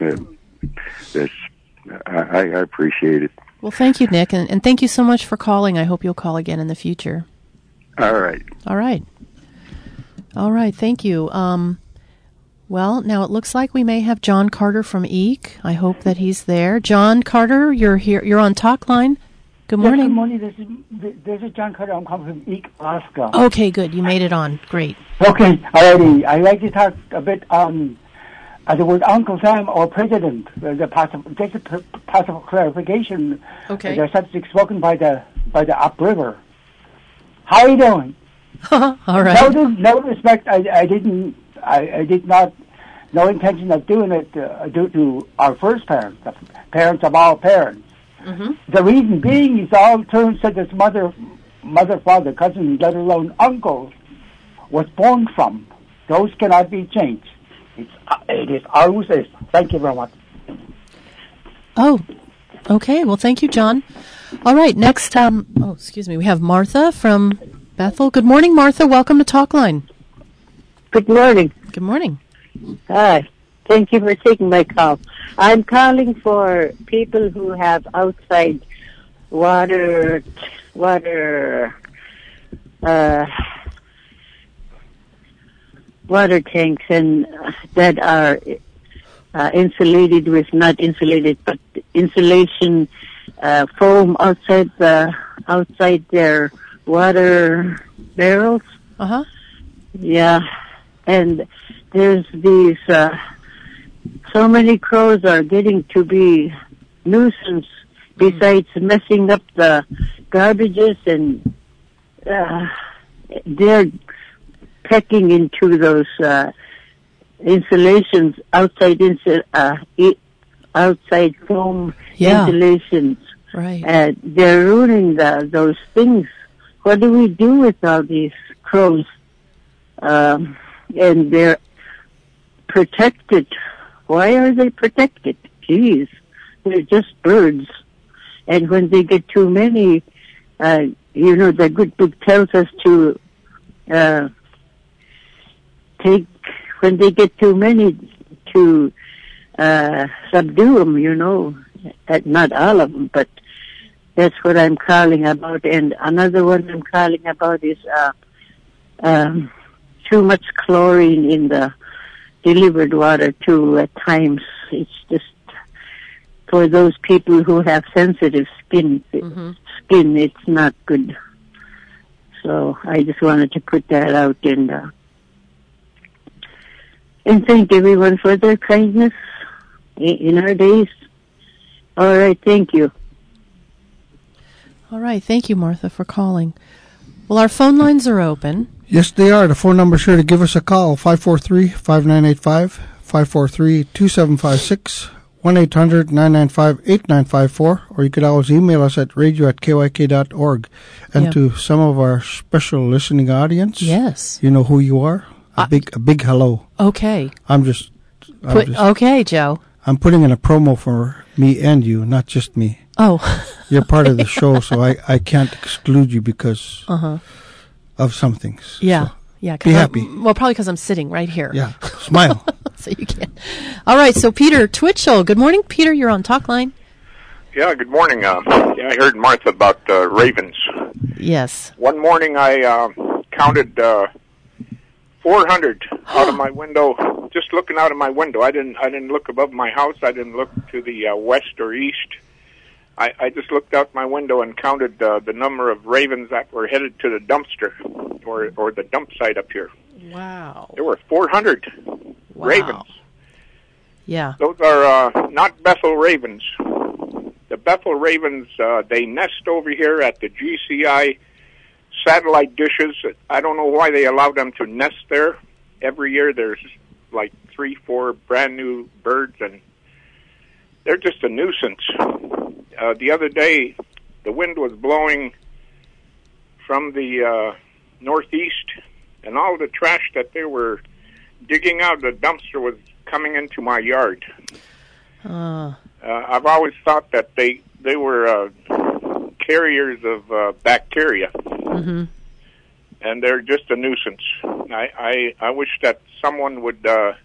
I appreciate it. Well, thank you, Nick, and thank you so much for calling. I hope you'll call again in the future. All right. All right. All right, thank you. Well, now it looks like we may have John Carter from EEC. I hope that he's there. John Carter, you're here. You're on Talkline. Good morning. Yes, good morning. This is John Carter. I'm coming from EEC, Alaska. Okay, good. You made it on. Great. Okay, alrighty. I'd like to talk a bit on the word Uncle Sam or President. Just a possible clarification. Okay. The subject spoken by the upriver. How are you doing? All right. No respect. I did not. No intention of doing it due to our first parents, the parents of all parents. The reason being is all terms such as mother, father, cousin, let alone uncles, was born from. Those cannot be changed. It is always is. Thank you very much. Oh, okay. Well, thank you, John. All right. Next, excuse me. We have Martha from Bethel. Good morning, Martha. Welcome to Talkline. Good morning. Good morning. Hi. Thank you for taking my call. I'm calling for people who have outside water tanks and that are insulated with, not insulated, but insulation foam outside their water barrels. Yeah, and there's these. So many crows are getting to be nuisance. Besides messing up the garbages, and they're pecking into those insulations, outside foam insulations. Right. They're ruining those things. What do we do with all these crows? And they're protected. Why are they protected? Geez, they're just birds. And when they get too many, the good book tells us to when they get too many, to subdue them, not all of them, but that's what I'm calling about. And another one I'm calling about is too much chlorine in the delivered water too at times. It's just for those people who have sensitive skin, it's not good. So I just wanted to put that out and thank everyone for their kindness in our days. All right, thank you. All right, thank you, Martha, for calling. Well, our phone lines are open. Yes, they are. The phone number is here to give us a call, 543-5985, 543-2756, 1-800-995-8954, or you could always email us at radio@kyk.org. And to some of our special listening audience, yes, you know who you are. A big hello. Okay. Okay, Joe. I'm putting in a promo for me and you, not just me. Oh. You're part of the show, so I can't exclude you because of some things. Yeah. So yeah. Be happy. Well, probably because I'm sitting right here. Yeah. Smile. So you can. All right. So Peter Twitchell. Good morning, Peter. You're on Talk Line. Yeah, good morning. I heard Martha about ravens. Yes. One morning I counted 400 out of my window, just looking out of my window. I didn't look above my house. I didn't look to the west or east. I just looked out my window and counted the number of ravens that were headed to the dumpster or the dump site up here. Wow. There were 400 ravens. Yeah. Those are not Bethel ravens. The Bethel ravens, they nest over here at the GCI satellite dishes. I don't know why they allow them to nest there. Every year there's like 3-4 brand new birds, and they're just a nuisance. The other day, the wind was blowing from the northeast, and all the trash that they were digging out of the dumpster was coming into my yard. I've always thought that they were carriers of bacteria, and they're just a nuisance. I wish that someone would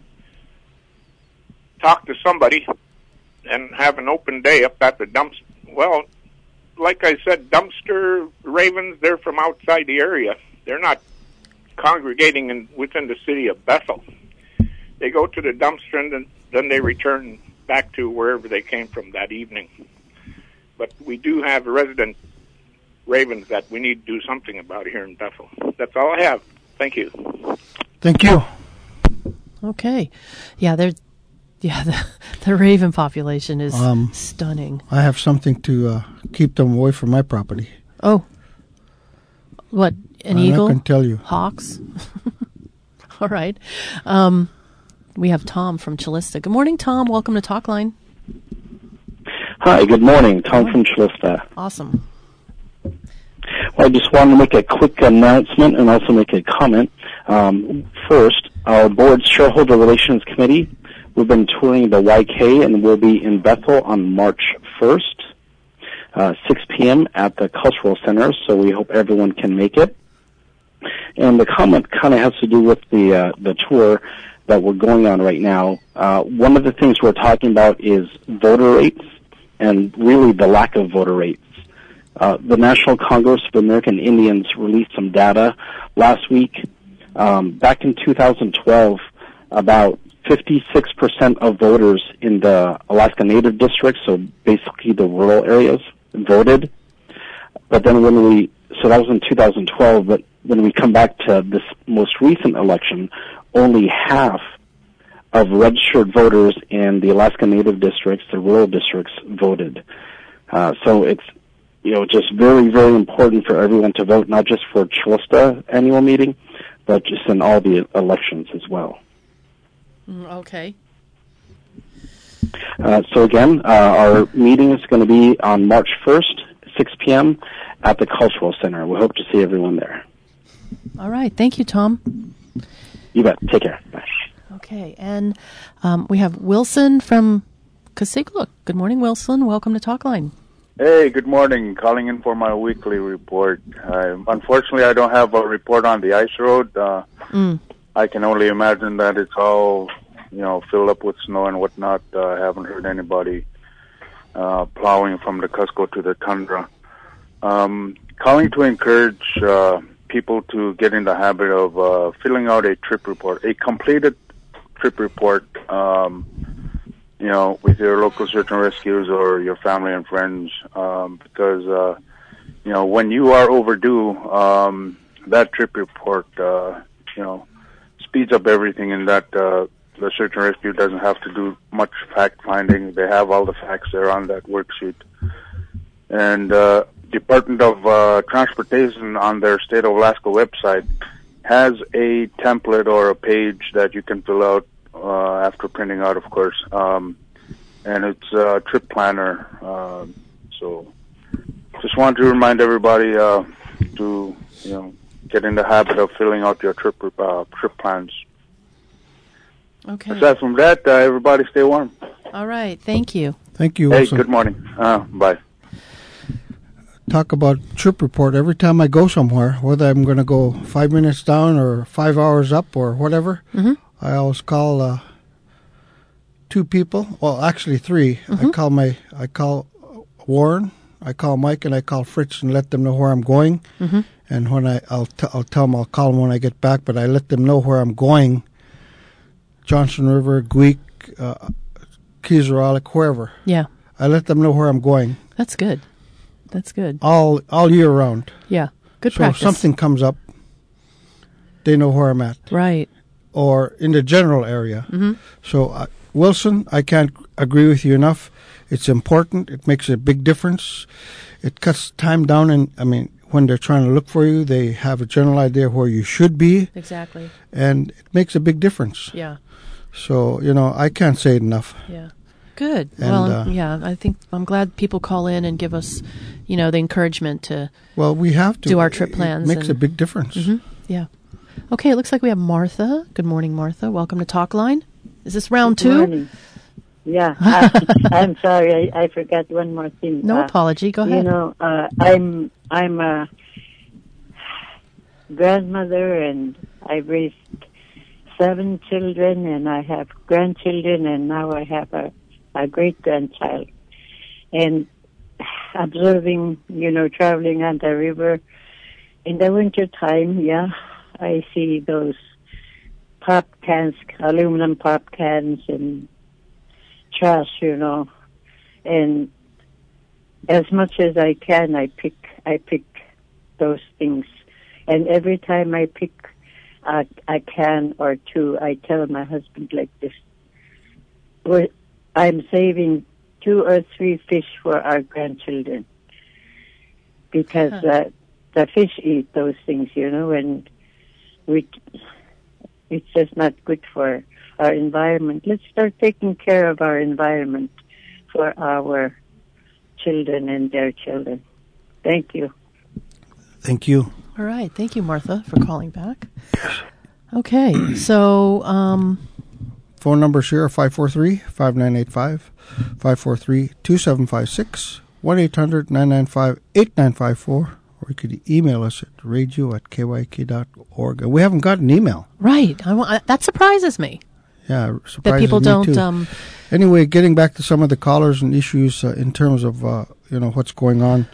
talk to somebody and have an open day up at the dumpster. Well, like I said, dumpster ravens, they're from outside the area. They're not congregating within the city of Bethel. They go to the dumpster and then they return back to wherever they came from that evening. But we do have resident ravens that we need to do something about here in Bethel. That's all I have. Thank you. Thank you. Okay. Yeah, the raven population is stunning. I have something to keep them away from my property. Oh. What, an eagle? I can tell you. Hawks? All right. We have Tom from Chilista. Good morning, Tom. Welcome to Talk Line. Hi, good morning. Tom from Chilista. Awesome. Well, I just wanted to make a quick announcement and also make a comment. First, our board's Shareholder Relations Committee, we've been touring the YK and we'll be in Bethel on March 1st, 6 p.m. at the Cultural Center, so we hope everyone can make it. And the comment kind of has to do with the tour that we're going on right now. One of the things we're talking about is voter rates and really the lack of voter rates. The National Congress of American Indians released some data last week. Back in 2012, about 56% of voters in the Alaska Native districts, so basically the rural areas, voted. But then so that was in 2012, but when we come back to this most recent election, only half of registered voters in the Alaska Native districts, the rural districts, voted. So it's, just very, very important for everyone to vote, not just for Chilista annual meeting, but just in all the elections as well. Okay. So again, our meeting is going to be on March 1st, 6 p.m. at the Cultural Center. We hope to see everyone there. All right. Thank you, Tom. You bet. Take care. Bye. Okay. And we have Wilson from Casiglook. Good morning, Wilson. Welcome to Talkline. Hey, good morning. Calling in for my weekly report. Unfortunately, I don't have a report on the ice road. I can only imagine that it's all, filled up with snow and whatnot. I haven't heard anybody plowing from the Cusco to the Tundra. Calling to encourage people to get in the habit of filling out a trip report, a completed trip report, with your local search and rescues or your family and friends, because, when you are overdue, that trip report, speeds up everything in that the search and rescue doesn't have to do much fact-finding. They have all the facts there on that worksheet. And Department of Transportation on their State of Alaska website has a template or a page that you can fill out after printing out, of course. And it's a trip planner. So just wanted to remind everybody to, get in the habit of filling out your trip plans. Okay. Aside from that, everybody stay warm. All right. Thank you. Thank you, Hey, Wilson. good morning. Bye. Talk about trip report. Every time I go somewhere, whether I'm going to go 5 minutes down or 5 hours up or whatever, I always call two people. Well, actually three. I call Warren, I call Mike, and I call Fritz and let them know where I'm going. And when I'll tell them I'll call them when I get back, but I let them know where I'm going. Johnson River, Gweek, Kizaralik, wherever. Yeah. I let them know where I'm going. That's good. That's good. All year round. Yeah. Good so practice. So if something comes up, they know where I'm at. Right. Or in the general area. So, Wilson, I can't agree with you enough. It's important. It makes a big difference. It cuts time down. And, when they're trying to look for you, they have a general idea where you should be. Exactly. And it makes a big difference. Yeah. So, I can't say it enough. Yeah. Good. And, yeah, I think I'm glad people call in and give us, the encouragement to we have to do our trip plans. It makes a big difference. Yeah. Okay, it looks like we have Martha. Good morning, Martha. Welcome to Talkline. Is this round two? Good morning. Yeah, I'm sorry. I forgot one more thing. No apology. Go ahead. I'm a grandmother, and I raised 7 children, and I have grandchildren, and now I have a great-grandchild. And observing, traveling on the river in the winter time, I see those pop cans, aluminum pop cans, and trash, and as much as I can, I pick those things. And every time I pick a can or two, I tell my husband like this: I'm saving 2 or 3 fish for our grandchildren, because the fish eat those things, and it's just not good for our environment. Let's start taking care of our environment for our children and their children. Thank you. Thank you. All right. Thank you, Martha, for calling back. Okay. So, phone numbers here are 543-5985, 543-2756, 1-800-995-8954, or you could email us at radio@kyk.org. We haven't got an email. Right. That surprises me. Yeah, that people don't. Anyway, getting back to some of the callers and issues in terms of what's going on.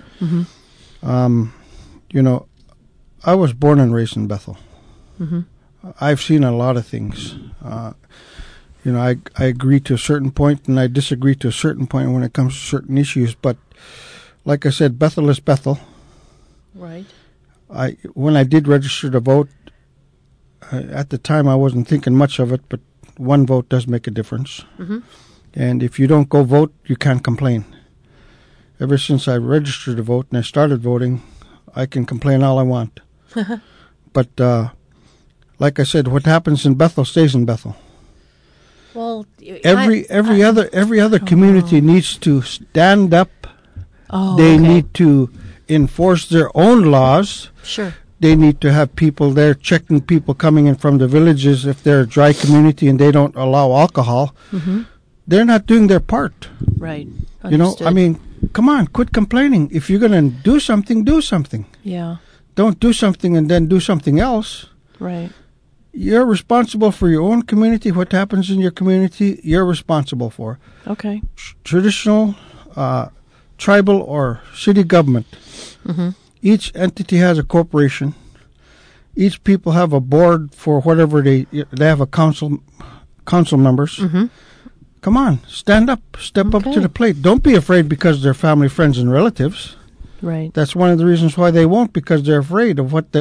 I was born and raised in Bethel. I've seen a lot of things. I agree to a certain point, and I disagree to a certain point when it comes to certain issues. But like I said, Bethel is Bethel. Right. When I did register to vote, at the time I wasn't thinking much of it, but one vote does make a difference. And if you don't go vote, you can't complain. Ever since I registered to vote and I started voting, I can complain all I want. But like I said, what happens in Bethel stays in Bethel. Well, every other community needs to stand up. They need to enforce their own laws. Sure. They need to have people there checking people coming in from the villages if they're a dry community and they don't allow alcohol. Mm-hmm. They're not doing their part. Right. You know, I mean, come on, quit complaining. If you're going to do something, do something. Yeah. Don't do something and then do something else. Right. You're responsible for your own community. What happens in your community, you're responsible for. Okay. Traditional, tribal, or city government. Mm-hmm. Each entity has a corporation. Each people have a board for whatever they have a council members. Mm-hmm. Come on, stand up, step up to the plate. Don't be afraid because they're family, friends, and relatives. Right. That's one of the reasons why they won't, because they're afraid of what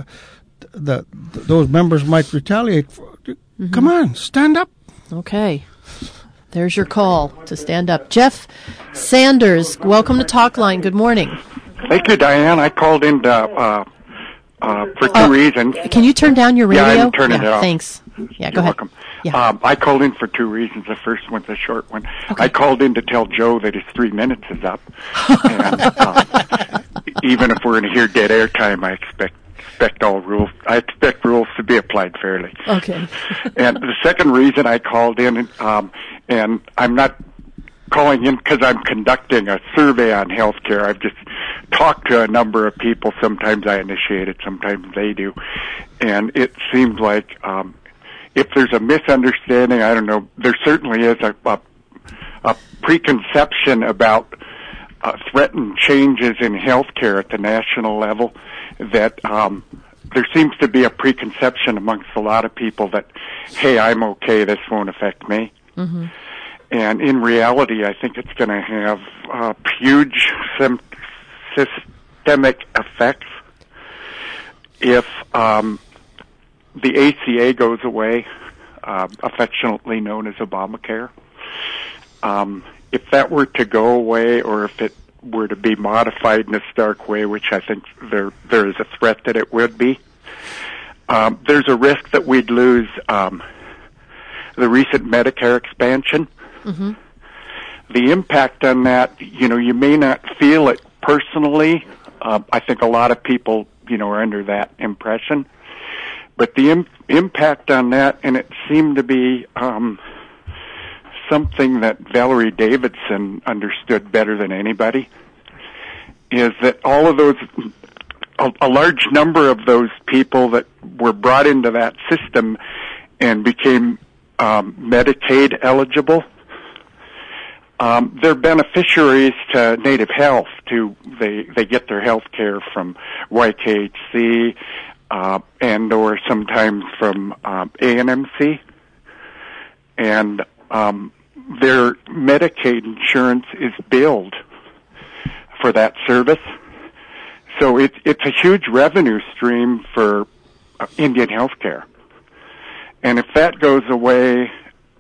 those members might retaliate for. Mm-hmm. Come on, stand up. Okay. There's your call to stand up. Jeff Sanders, welcome to Talkline. Good morning. Thank you, Diane. I called in for two reasons. Can you turn down your radio? Yeah, I'm turning it off. Thanks. Yeah, go You're ahead. welcome. Yeah. I called in for two reasons. The first one's a short one. Okay. I called in to tell Joe that his 3 minutes is up. And even if we're going to hear dead air time, I expect all rules. I expect rules to be applied fairly. Okay. And the second reason I called in, and I'm not calling in because I'm conducting a survey on healthcare. I've just talked to a number of people. Sometimes I initiate it, sometimes they do. And it seems like if there's a misunderstanding, I don't know, there certainly is a preconception about threatened changes in healthcare at the national level, that there seems to be a preconception amongst a lot of people that, hey, I'm okay, this won't affect me. Mm-hmm. And in reality, I think it's going to have huge systemic effects if the ACA goes away, affectionately known as Obamacare. If that were to go away, or if it were to be modified in a stark way, which I think there is a threat that it would be, there's a risk that we'd lose the recent Medicare expansion. Mm-hmm. The impact on that, you may not feel it personally. I think a lot of people, are under that impression. But the impact on that, and it seemed to be something that Valerie Davidson understood better than anybody, is that all of those, a large number of those people that were brought into that system and became Medicaid eligible, they're beneficiaries to Native Health. They get their health care from YKHC and or sometimes from ANMC, and their Medicaid insurance is billed for that service. So it's a huge revenue stream for Indian healthcare. And if that goes away,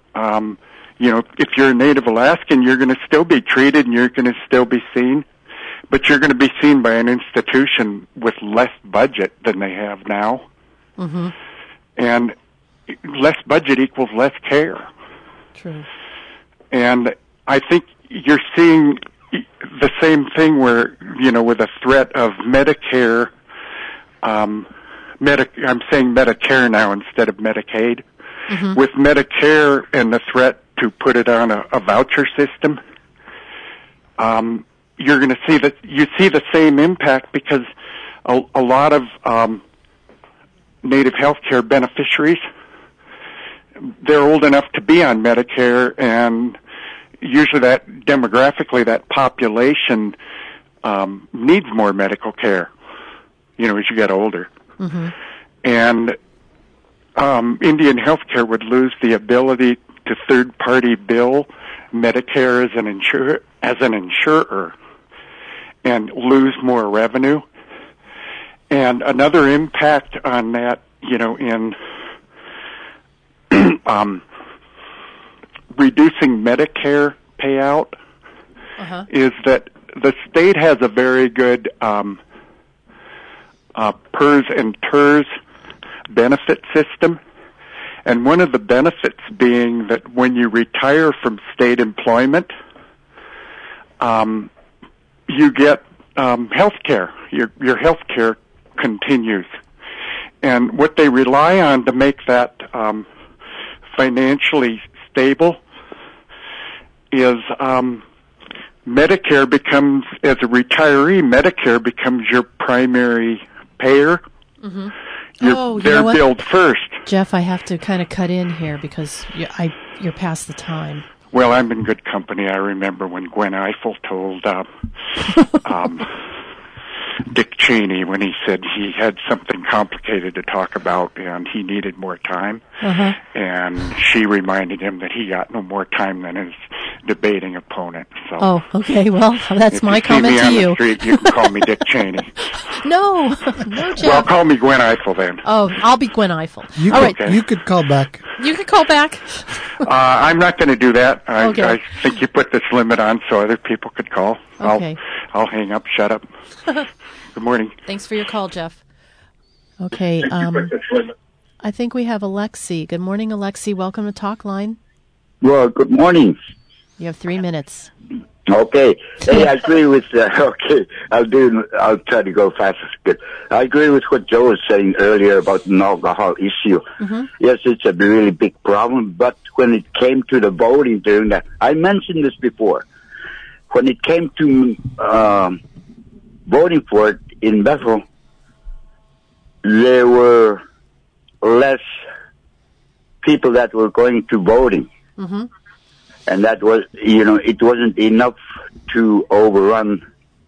if you're a Native Alaskan, you're going to still be treated and you're going to still be seen, but you're going to be seen by an institution with less budget than they have now. Mm-hmm. And less budget equals less care. True. And I think you're seeing the same thing where, with a threat of Medicare, I'm saying Medicare now instead of Medicaid. Mm-hmm. With Medicare and the threat to put it on a voucher system, you're going to see that you see the same impact, because a lot of Native healthcare beneficiaries, they're old enough to be on Medicare, and usually that demographically that population needs more medical care, as you get older. Mm-hmm. And Indian healthcare would lose the ability to third-party bill Medicare as an insurer and lose more revenue. And another impact on that, in reducing Medicare payout, is that the state has a very good PERS and TERS benefit system, And one of the benefits being that when you retire from state employment, you get health care. Your health care continues. And what they rely on to make that financially stable is Medicare becomes, as a retiree, Medicare becomes your primary payer. Mm-hmm. They're billed first. Jeff, I have to kind of cut in here because you're past the time. Well, I'm in good company. I remember when Gwen Ifill told Dick Cheney when he said he had something complicated to talk about and he needed more time. Uh-huh. And she reminded him that he got no more time than his debating opponent. So, oh, okay. Well, that's my comment to you. If you see me on the street, you can call me Dick Cheney. No, Jeff. Well, call me Gwen Ifill then. Oh, I'll be Gwen Ifill. You could call back. You could call back. I'm not going to do that. Okay. I think you put this limit on so other people could call. Okay. I'll hang up. Shut up. Good morning. Thanks for your call, Jeff. Okay. I think we have Alexi. Good morning, Alexi. Welcome to Talk Line. Well, good morning. You have 3 minutes. Okay. Hey, I agree with, okay, I'll try to go fast as good. I agree with what Joe was saying earlier about the alcohol issue. Mm-hmm. Yes, it's a really big problem, but when it came to the voting during that, I mentioned this before, when it came to, voting for it in Bethel, there were less people that were going to voting. Mm-hmm. And that was, it wasn't enough to overrun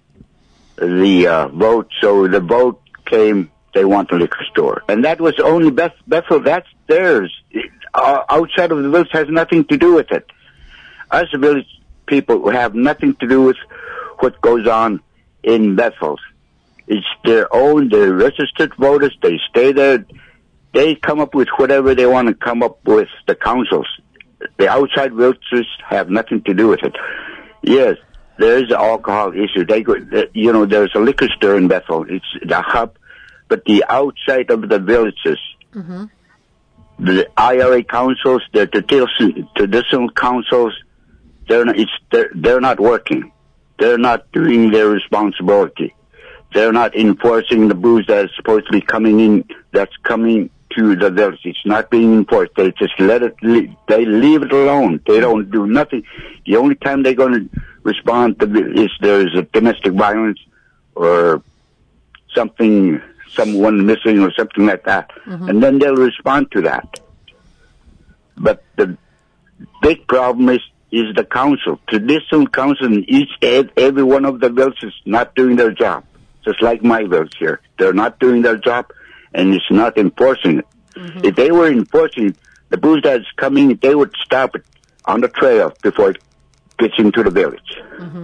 the vote. So the vote came, they want a liquor store. And that was only Bethel, that's theirs. Outside of the village has nothing to do with it. Us village people have nothing to do with what goes on in Bethel. It's their own, they're registered voters, they stay there, they come up with whatever they want to come up with, the councils. The outside villagers have nothing to do with it. Yes, there is an alcohol issue. There's a liquor store in Bethel. It's the hub, but the outside of the villages, mm-hmm. the IRA councils, the traditional councils, they're not working. They're not doing their responsibility. They're not enforcing the booze that is supposed to be coming in. That's coming to the village. It's not being enforced. They just they leave it alone. They don't do nothing. The only time they're going to respond is there's a domestic violence or something, someone missing or something like that. Mm-hmm. And then they'll respond to that. But the big problem is the council. Traditional council in every one of the villages not doing their job. Just like my village here. They're not doing their job. And it's not enforcing it. Mm-hmm. If they were enforcing the booze that's coming, they would stop it on the trail before it gets into the village.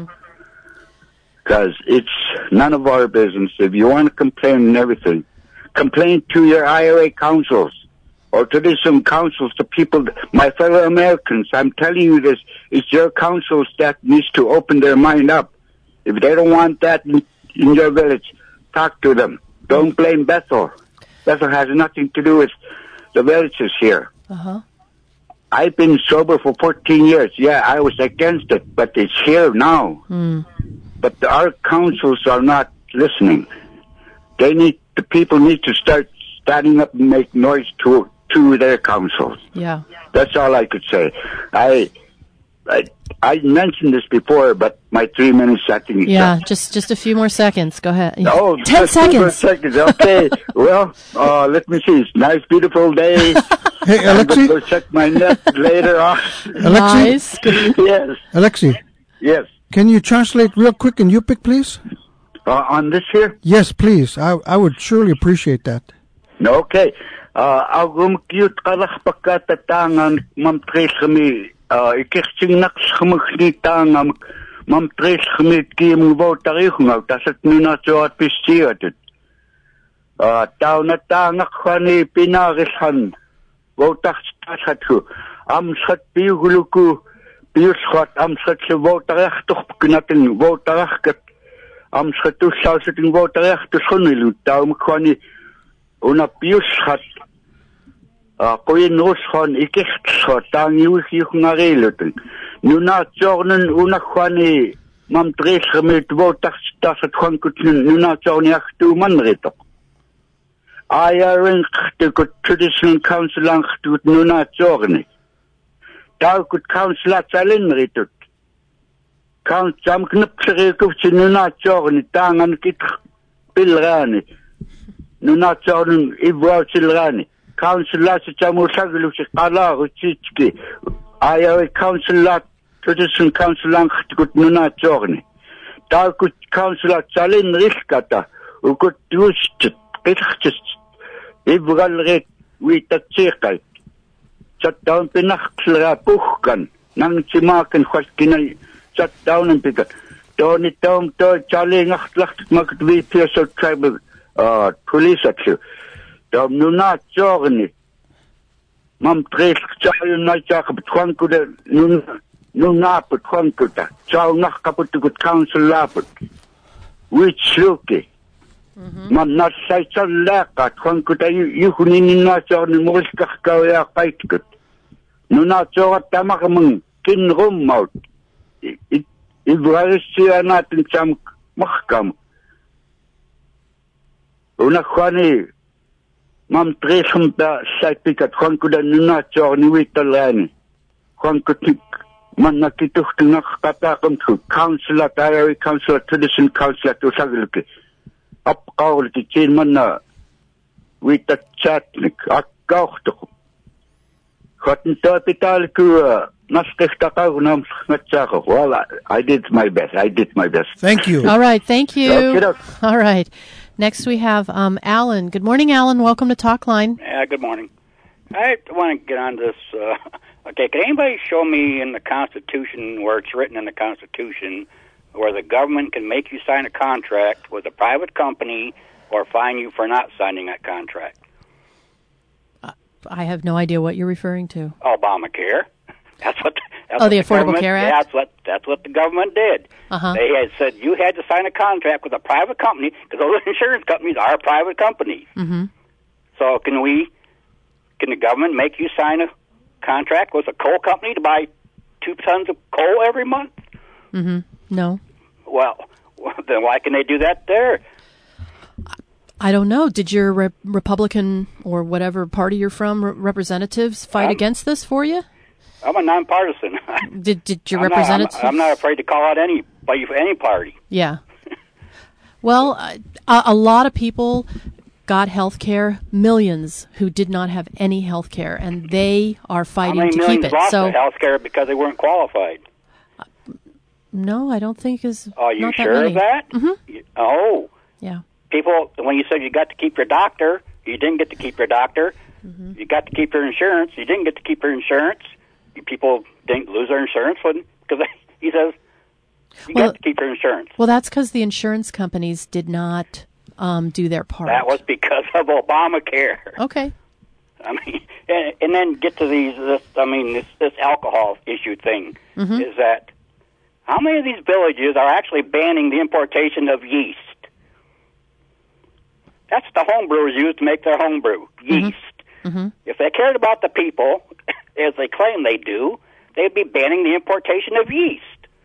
Because it's none of our business. If you want to complain and everything, complain to your IRA councils or traditional councils, the people, my fellow Americans. I'm telling you this, it's your councils that needs to open their mind up. If they don't want that in your village, talk to them. Don't blame Bethel. Bethel has nothing to do with the villages here. Uh-huh. I've been sober for 14 years. Yeah, I was against it, but it's here now. Mm. But our councils are not listening. The people need to start standing up and make noise to their councils. Yeah. That's all I could say. I mentioned this before, but my 3 minutes, I think. Yeah, just a few more seconds. Go ahead. Oh, 10 seconds. 2 more seconds. Okay. Well, let me see. It's a nice, beautiful day. Hey, Alexi. I'm going to go check my net later on. Alexi? Yes. Alexi. Yes. Can you translate real quick in Yupik, please? On this here? Yes, please. I would surely appreciate that. Okay. Agum cute kalah pagkatatangan mamtres kami ikikchingnak khmukhnitang mamtres kami kim votari hungaw tasat minatsuat pistiatit. Tao na tangak khani pinarishan votach tasatu amsat pihuluku piushat amsat se votarach toch knatin votarach kat amsat usasating votarach to sunilu tao khani una piushat Koin Roshon, Ikishot, Tang Yuki Narelutin. Nuna Jordan, Unakwani, Mam Dreshamit, Votax, Tasset Honkutin, Nuna Jorniak, 2 Manreto. I arranged the good traditional council and to Nuna Jorni. Thou could council at Salinritut. Count some knupserikus in Nuna Jorni, Tang and Kit Pilrani. Nuna Jordan, Ibrahim. Council at Chamusaglu, Kala, Uchitski. I have a council at traditional council and to good Nuna Jorni. Thou could council at Salin Riskata, who could use it. Ibrahim, we the circle. Shut down Pinachra Puchkan, Nangchimak and Huskina, shut down and pick it. Don't it down to Charlie Nachlacht market we pierce of tribal police at you. Don't not journey. Mum trace Charlie Nightak, but one could no nap at one could. Chow Nachkaput to good council laput. Which looky. Man not say so lack at one could you who need not on the most Kaka fight good. No not so at Tamakam, kin room out. It was not in some Machkam. Unakwani, Mam Tresum side pick at one could not join with the land. One could think Manakituk to Nakatakum to council at Irish Council, Tradition Council to Sagalki. Up our the chain manna with the chatnik, a gauchtuk. Cotton Topital Kura, Nastakam, Natchako. Well, I did my best. Thank you. All right, thank you. Okay. All right. Next we have Alan. Good morning, Alan. Welcome to Talkline. Good morning. I want to get on this. Okay, can anybody show me in the Constitution where it's written in the Constitution where the government can make you sign a contract with a private company or fine you for not signing that contract? I have no idea what you're referring to. Obamacare. That's what the Affordable Care Act? That's what the government did. Uh-huh. They had said you had to sign a contract with a private company because those insurance companies are private companies. Mm-hmm. So can the government make you sign a contract with a coal company to buy 2 tons of coal every month? Mm-hmm. No. Well, then why can they do that there? I don't know. Did your Republican or whatever party you're from representatives fight against this for you? I'm a nonpartisan. Did your representatives? I'm not afraid to call out anybody for any party. Yeah. Well, a lot of people got health care, millions who did not have any health care, and they are fighting to keep it. Lost their health care because they weren't qualified? No, I don't think is. Are you not sure that of that? Mm-hmm. Oh. Yeah. People, when you said you got to keep your doctor, you didn't get to keep your doctor. Mm-hmm. You got to keep your insurance, you didn't get to keep your insurance. People didn't lose their insurance because he says you got to keep your insurance. Well, that's because the insurance companies did not do their part. That was because of Obamacare. Okay. I mean, and then get to this alcohol issue thing is that how many of these villages are actually banning the importation of yeast? That's the homebrewers use to make their homebrew, yeast. Mm-hmm. If they cared about the people, as they claim they do, they'd be banning the importation of yeast.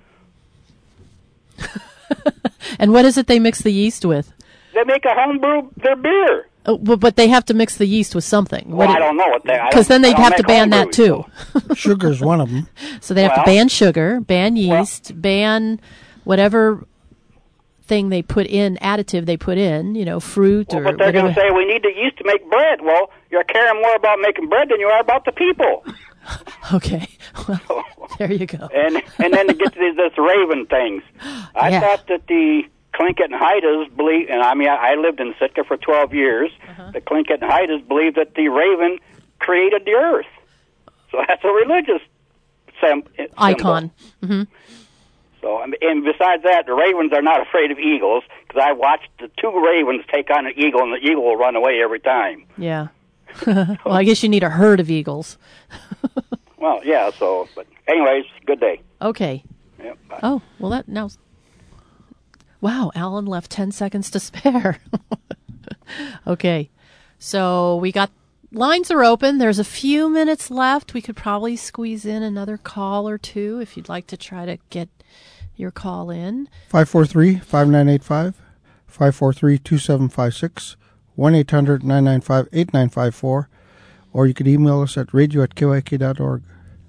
And what is it they mix the yeast with? They make a homebrew their beer. Oh, but they have to mix the yeast with something. Well, I don't know what they... Because then they'd have to ban that too. Sugar's one of them. So they have to ban sugar, ban yeast, ban whatever thing they put in, additive they put in, fruit or but they're going to say, we need the yeast to make bread. Well, you're caring more about making bread than you are about the people. Okay. Well, there you go. And then to get to this Raven things. I thought that the Tlingit and Haidas believe, and I lived in Sitka for 12 years. The Tlingit and Haidas believe that the Raven created the earth. So that's a religious icon. Mm-hmm. So, and besides that, the ravens are not afraid of eagles, because I watched the 2 ravens take on an eagle, and the eagle will run away every time. Yeah. Well, I guess you need a herd of eagles. Well, yeah, but anyways, good day. Okay. Yep, bye. Oh, well, that now... Wow, Alan left 10 seconds to spare. Okay. So we got lines are open. There's a few minutes left. We could probably squeeze in another call or two if you'd like to try to get your call in. 543-5985, 543-2756, 1-800-995-8954, or you could email us at radio@kyk.org.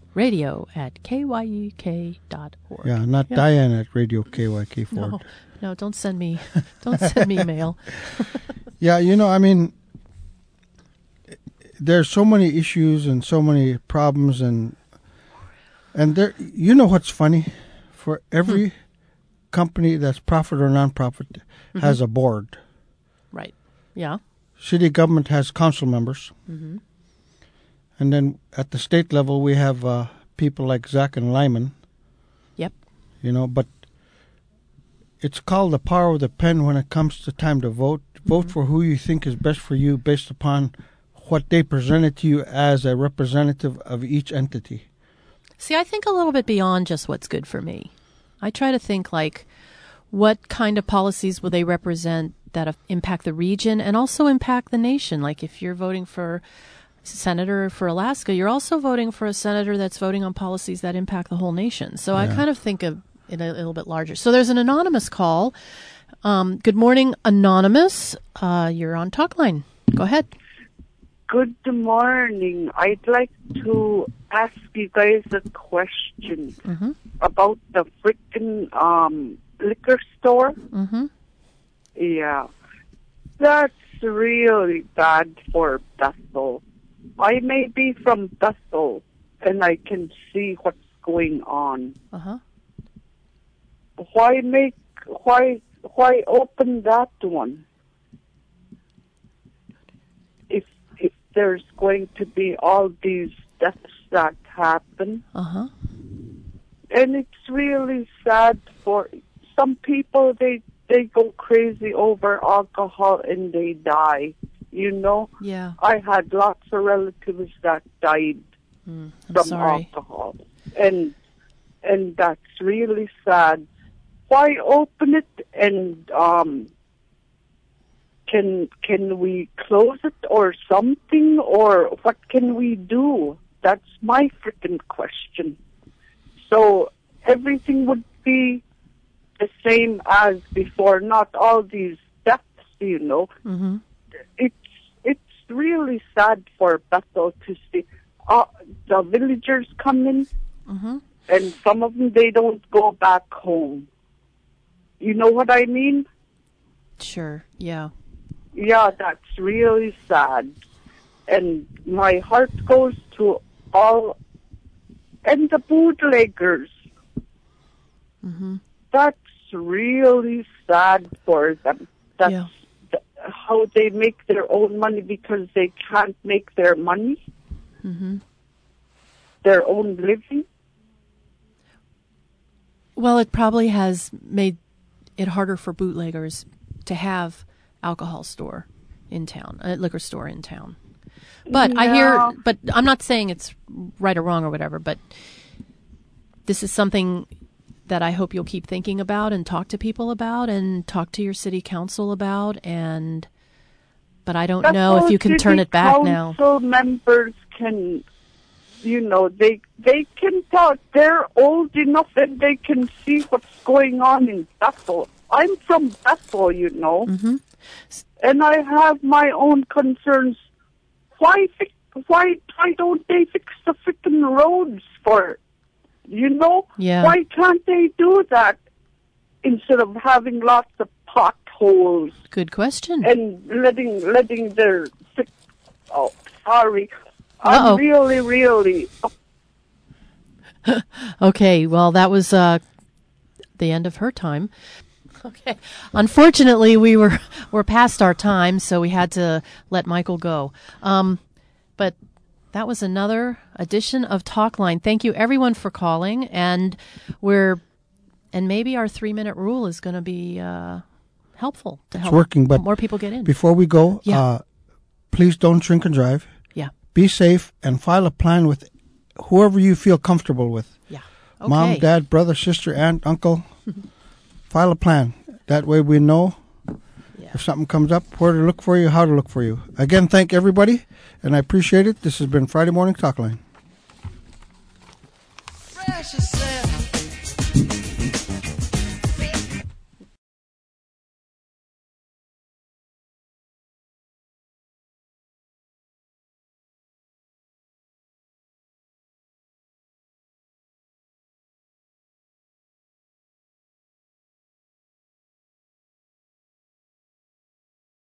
radio@kyuk.org. Yeah, not Diane at Radio KYK Ford. No, don't send me mail. Yeah, I mean, there's so many issues and so many problems, and there. What's funny? For every company that's profit or non-profit has a board. Right. Yeah. City government has council members. Mm-hmm. And then at the state level, we have people like Zach and Lyman. Yep. But it's called the power of the pen when it comes to time to vote. Vote for who you think is best for you based upon what they presented to you as a representative of each entity. See, I think a little bit beyond just what's good for me. I try to think like, what kind of policies will they represent that impact the region and also impact the nation? Like if you're voting for senator for Alaska, you're also voting for a senator that's voting on policies that impact the whole nation. So I kind of think of it a little bit larger. So there's an anonymous call. Good morning, Anonymous. You're on Talkline. Go ahead. Good morning. I'd like to ask you guys a question about the freaking liquor store. Mm-hmm. Yeah. That's really bad for Bethel. I may be from Bethel, and I can see what's going on. Uh-huh. Why open that one? If there's going to be all these deaths that happen. Uh-huh. And it's really sad for some people. They go crazy over alcohol and they die. Yeah. I had lots of relatives that died from alcohol, and that's really sad. Why open it? And can we close it or something, or what can we do? That's my freaking question. So everything would be the same as before, not all these deaths, Mm-hmm. It's really sad for Bethel to see the villagers come in, and some of them, they don't go back home. You know what I mean? Sure, yeah. Yeah, that's really sad. And my heart goes to all, and the bootleggers. Mm-hmm. That's really sad for them. That's how they make their own money, because they can't make their money, their own living. Well, it probably has made it harder for bootleggers to have alcohol store in town, a liquor store in town. But but I'm not saying it's right or wrong or whatever, but this is something that I hope you'll keep thinking about and talk to people about and talk to your city council about. But I don't know if you can turn it back now. Council members can, they can talk. They're old enough and they can see what's going on in Bethel. I'm from Bethel, and I have my own concerns. Why don't they fix the freaking roads for? Yeah. Why can't they do that instead of having lots of potholes? Good question. And letting their sorry. Uh-oh. I'm really Okay, well, that was the end of her time. Okay. Unfortunately, we're past our time, so we had to let Michael go. But that was another edition of Talkline. Thank you, everyone, for calling, and maybe our 3-minute rule is going to be helpful to help working, but more people get in. Before we go, please don't drink and drive. Yeah. Be safe and file a plan with whoever you feel comfortable with. Yeah. Okay. Mom, dad, brother, sister, aunt, uncle. File a plan. That way we know If something comes up, where to look for you, how to look for you. Again, thank everybody, and I appreciate it. This has been Friday Morning Talk Line.